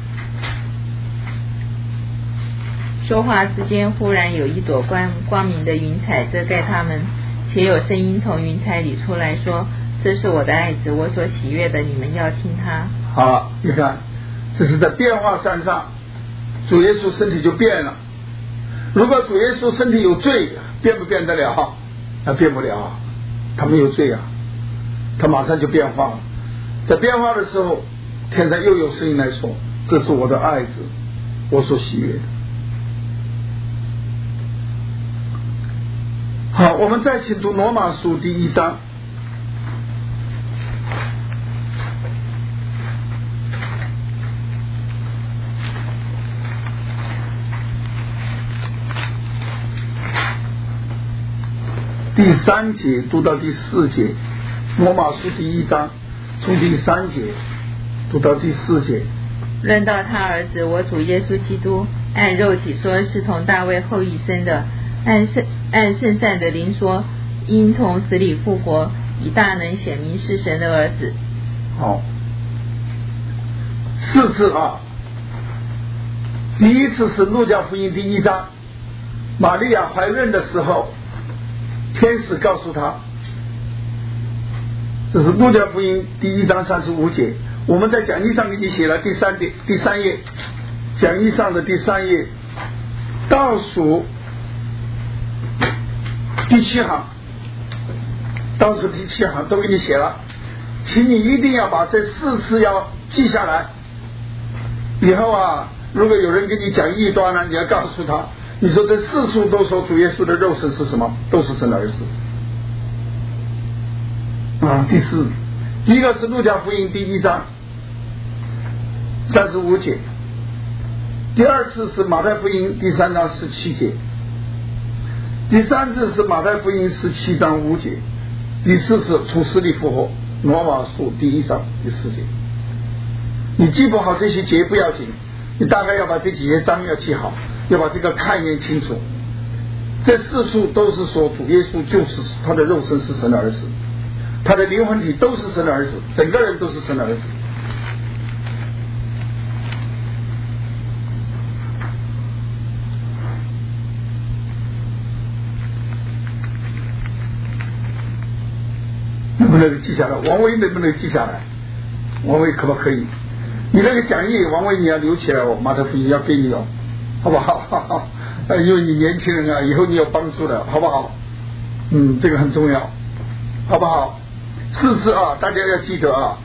说话之间，忽然有一朵光明的云彩遮盖他们，且有声音从云彩里出来说， 这是我的爱子，我所喜悦的，你们要听他。 好，你看，这是在变化山上，主耶稣身体就变了。如果主耶稣身体有罪，变不变得了？变不了，他没有罪啊，他马上就变化了。在变化的时候，天上又有声音来说：“这是我的爱子，我所喜悦的。”好，我们再请读罗马书第1章。第3节读到第4节，罗马书第1章从第3节读到第4节。 论到他儿子我主耶稣基督，按肉体说是从大卫后裔生的，按圣善的灵说，因从死里复活，以大能显明是神的儿子。 好，4次啊。第一次是路加福音第1章，玛利亚怀孕的时候，天使告诉他，这是路加福音第1章35节。我们在讲义上给你写了第3页，讲义上的第3页倒数第7行，倒数第7行都给你写了，请你一定要把这4次要记下来。以后啊，如果有人给你讲异端呢，你要告诉他，你说这4处都说主耶稣的肉身是什么？都是神的儿子。第4，第一个是路加福音第1章35节，第2次是马太福音第3章17节，第3次是马太福音17章5节，第4次从死里复活，罗马书第1章第4节。你记不好这些节不要紧，你大概要把这几节章要记好，要把这个概念清楚。这4处都是说主耶稣就是他的肉身是神的儿子，他的灵魂体都是神的儿子，整个人都是神的儿子。能不能记下来？王维能不能记下来？王维可不可以？你那个讲义，王维你要留起来哦，马太福音要给你哦，好不好？因为你年轻人啊，以后你有帮助的，好不好？这个很重要，好不好？4次啊，大家要记得啊。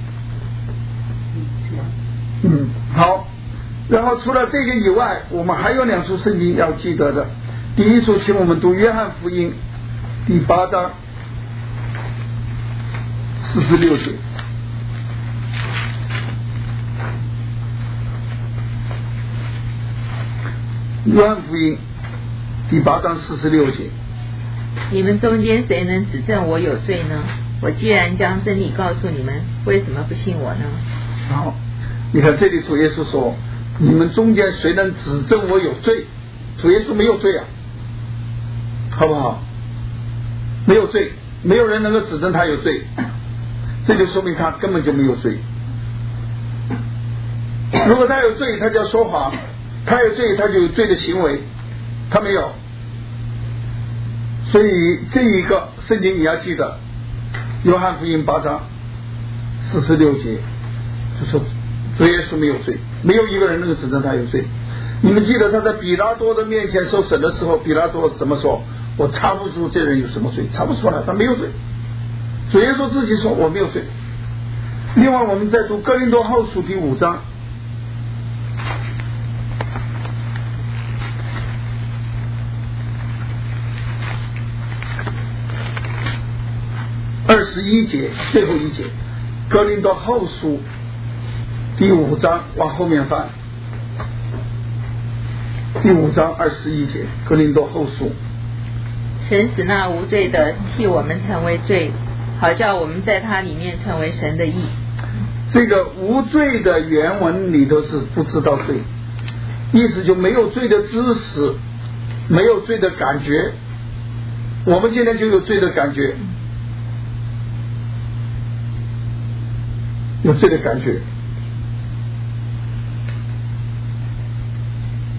好。然后除了这个以外，我们还有2处圣经要记得的。第一处，请我们读约翰福音第8章46节。约翰福音第8章46节。 你们中间谁能指证我有罪呢？我既然将真理告诉你们，为什么不信我呢？ 好，你看这里主耶稣说，你们中间谁能指证我有罪？主耶稣没有罪啊，好不好？没有罪，没有人能够指证他有罪，这就说明他根本就没有罪。如果他有罪，他就要说谎；他有罪，他就有罪的行为，他没有。所以这一个圣经你要记得，约翰福音8章46节就说主耶稣没有罪，没有一个人能够指证他有罪。你们记得他在比拉多的面前受审的时候，比拉多怎么说？我查不出这人有什么罪，查不出来，他没有罪。主耶稣自己说我没有罪。另外我们再读哥林多后书第5章21节，最后一节，哥林多后书第5章往后面翻，第5章21节，哥林多后书。 神使那无罪的替我们成为罪，好叫我们在他里面成为神的义。 这个无罪的原文里头是不知道罪，意思就没有罪的知识，没有罪的感觉。我们现在就有罪的感觉，有罪的感觉。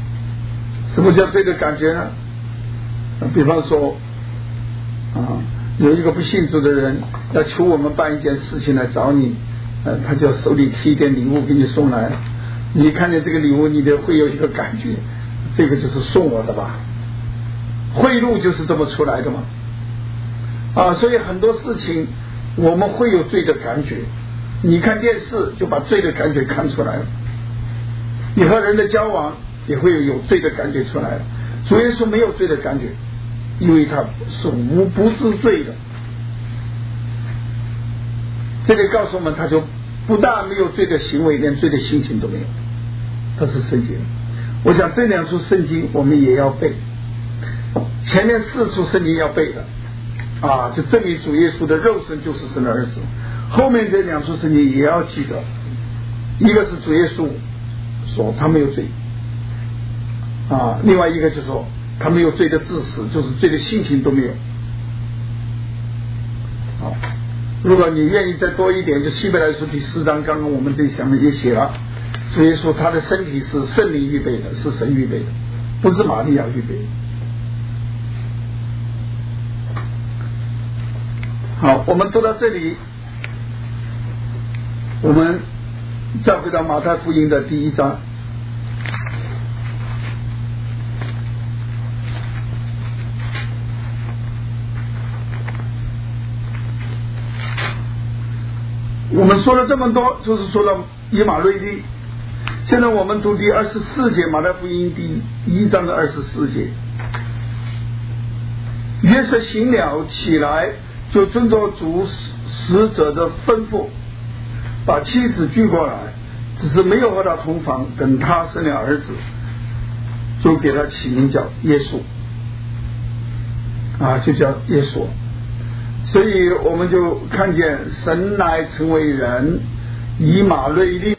什么叫罪的感觉呢？比方说有一个不信主的人要求我们办一件事情来找你，他就手里提一点礼物给你送来，你看见这个礼物你就会有一个感觉，这个就是送我的吧，贿赂就是这么出来的嘛。所以很多事情我们会有罪的感觉，你看电视就把罪的感觉看出来了，你和人的交往也会有罪的感觉出来了。主耶稣没有罪的感觉，因为他是不知罪的。这里告诉我们，他就不但没有罪的行为，连罪的心情都没有，他是圣洁。我想这2处圣经我们也要背，前面4处圣经要背的就证明主耶稣的肉身就是神的儿子，后面这2处圣经也要记得，一个是主耶稣说他没有罪另外一个就是说他没有罪的自私，就是罪的性情都没有。如果你愿意再多一点，就希伯来书第4章，刚刚我们这下面也写了，主耶稣他的身体是圣灵预备的，是神预备的，不是玛利亚预备的。好，我们读到这里，我们再回到马太福音的第1章。我们说了这么多，就是说到以马内利。现在我们读第24节，马太福音第1章的24节。约瑟醒了起来，就遵照主使者的吩咐，把妻子聚过来，只是没有和他同房。等他生了儿子，就给他起名叫耶稣就叫耶稣。所以我们就看见神来成为人，以马内利。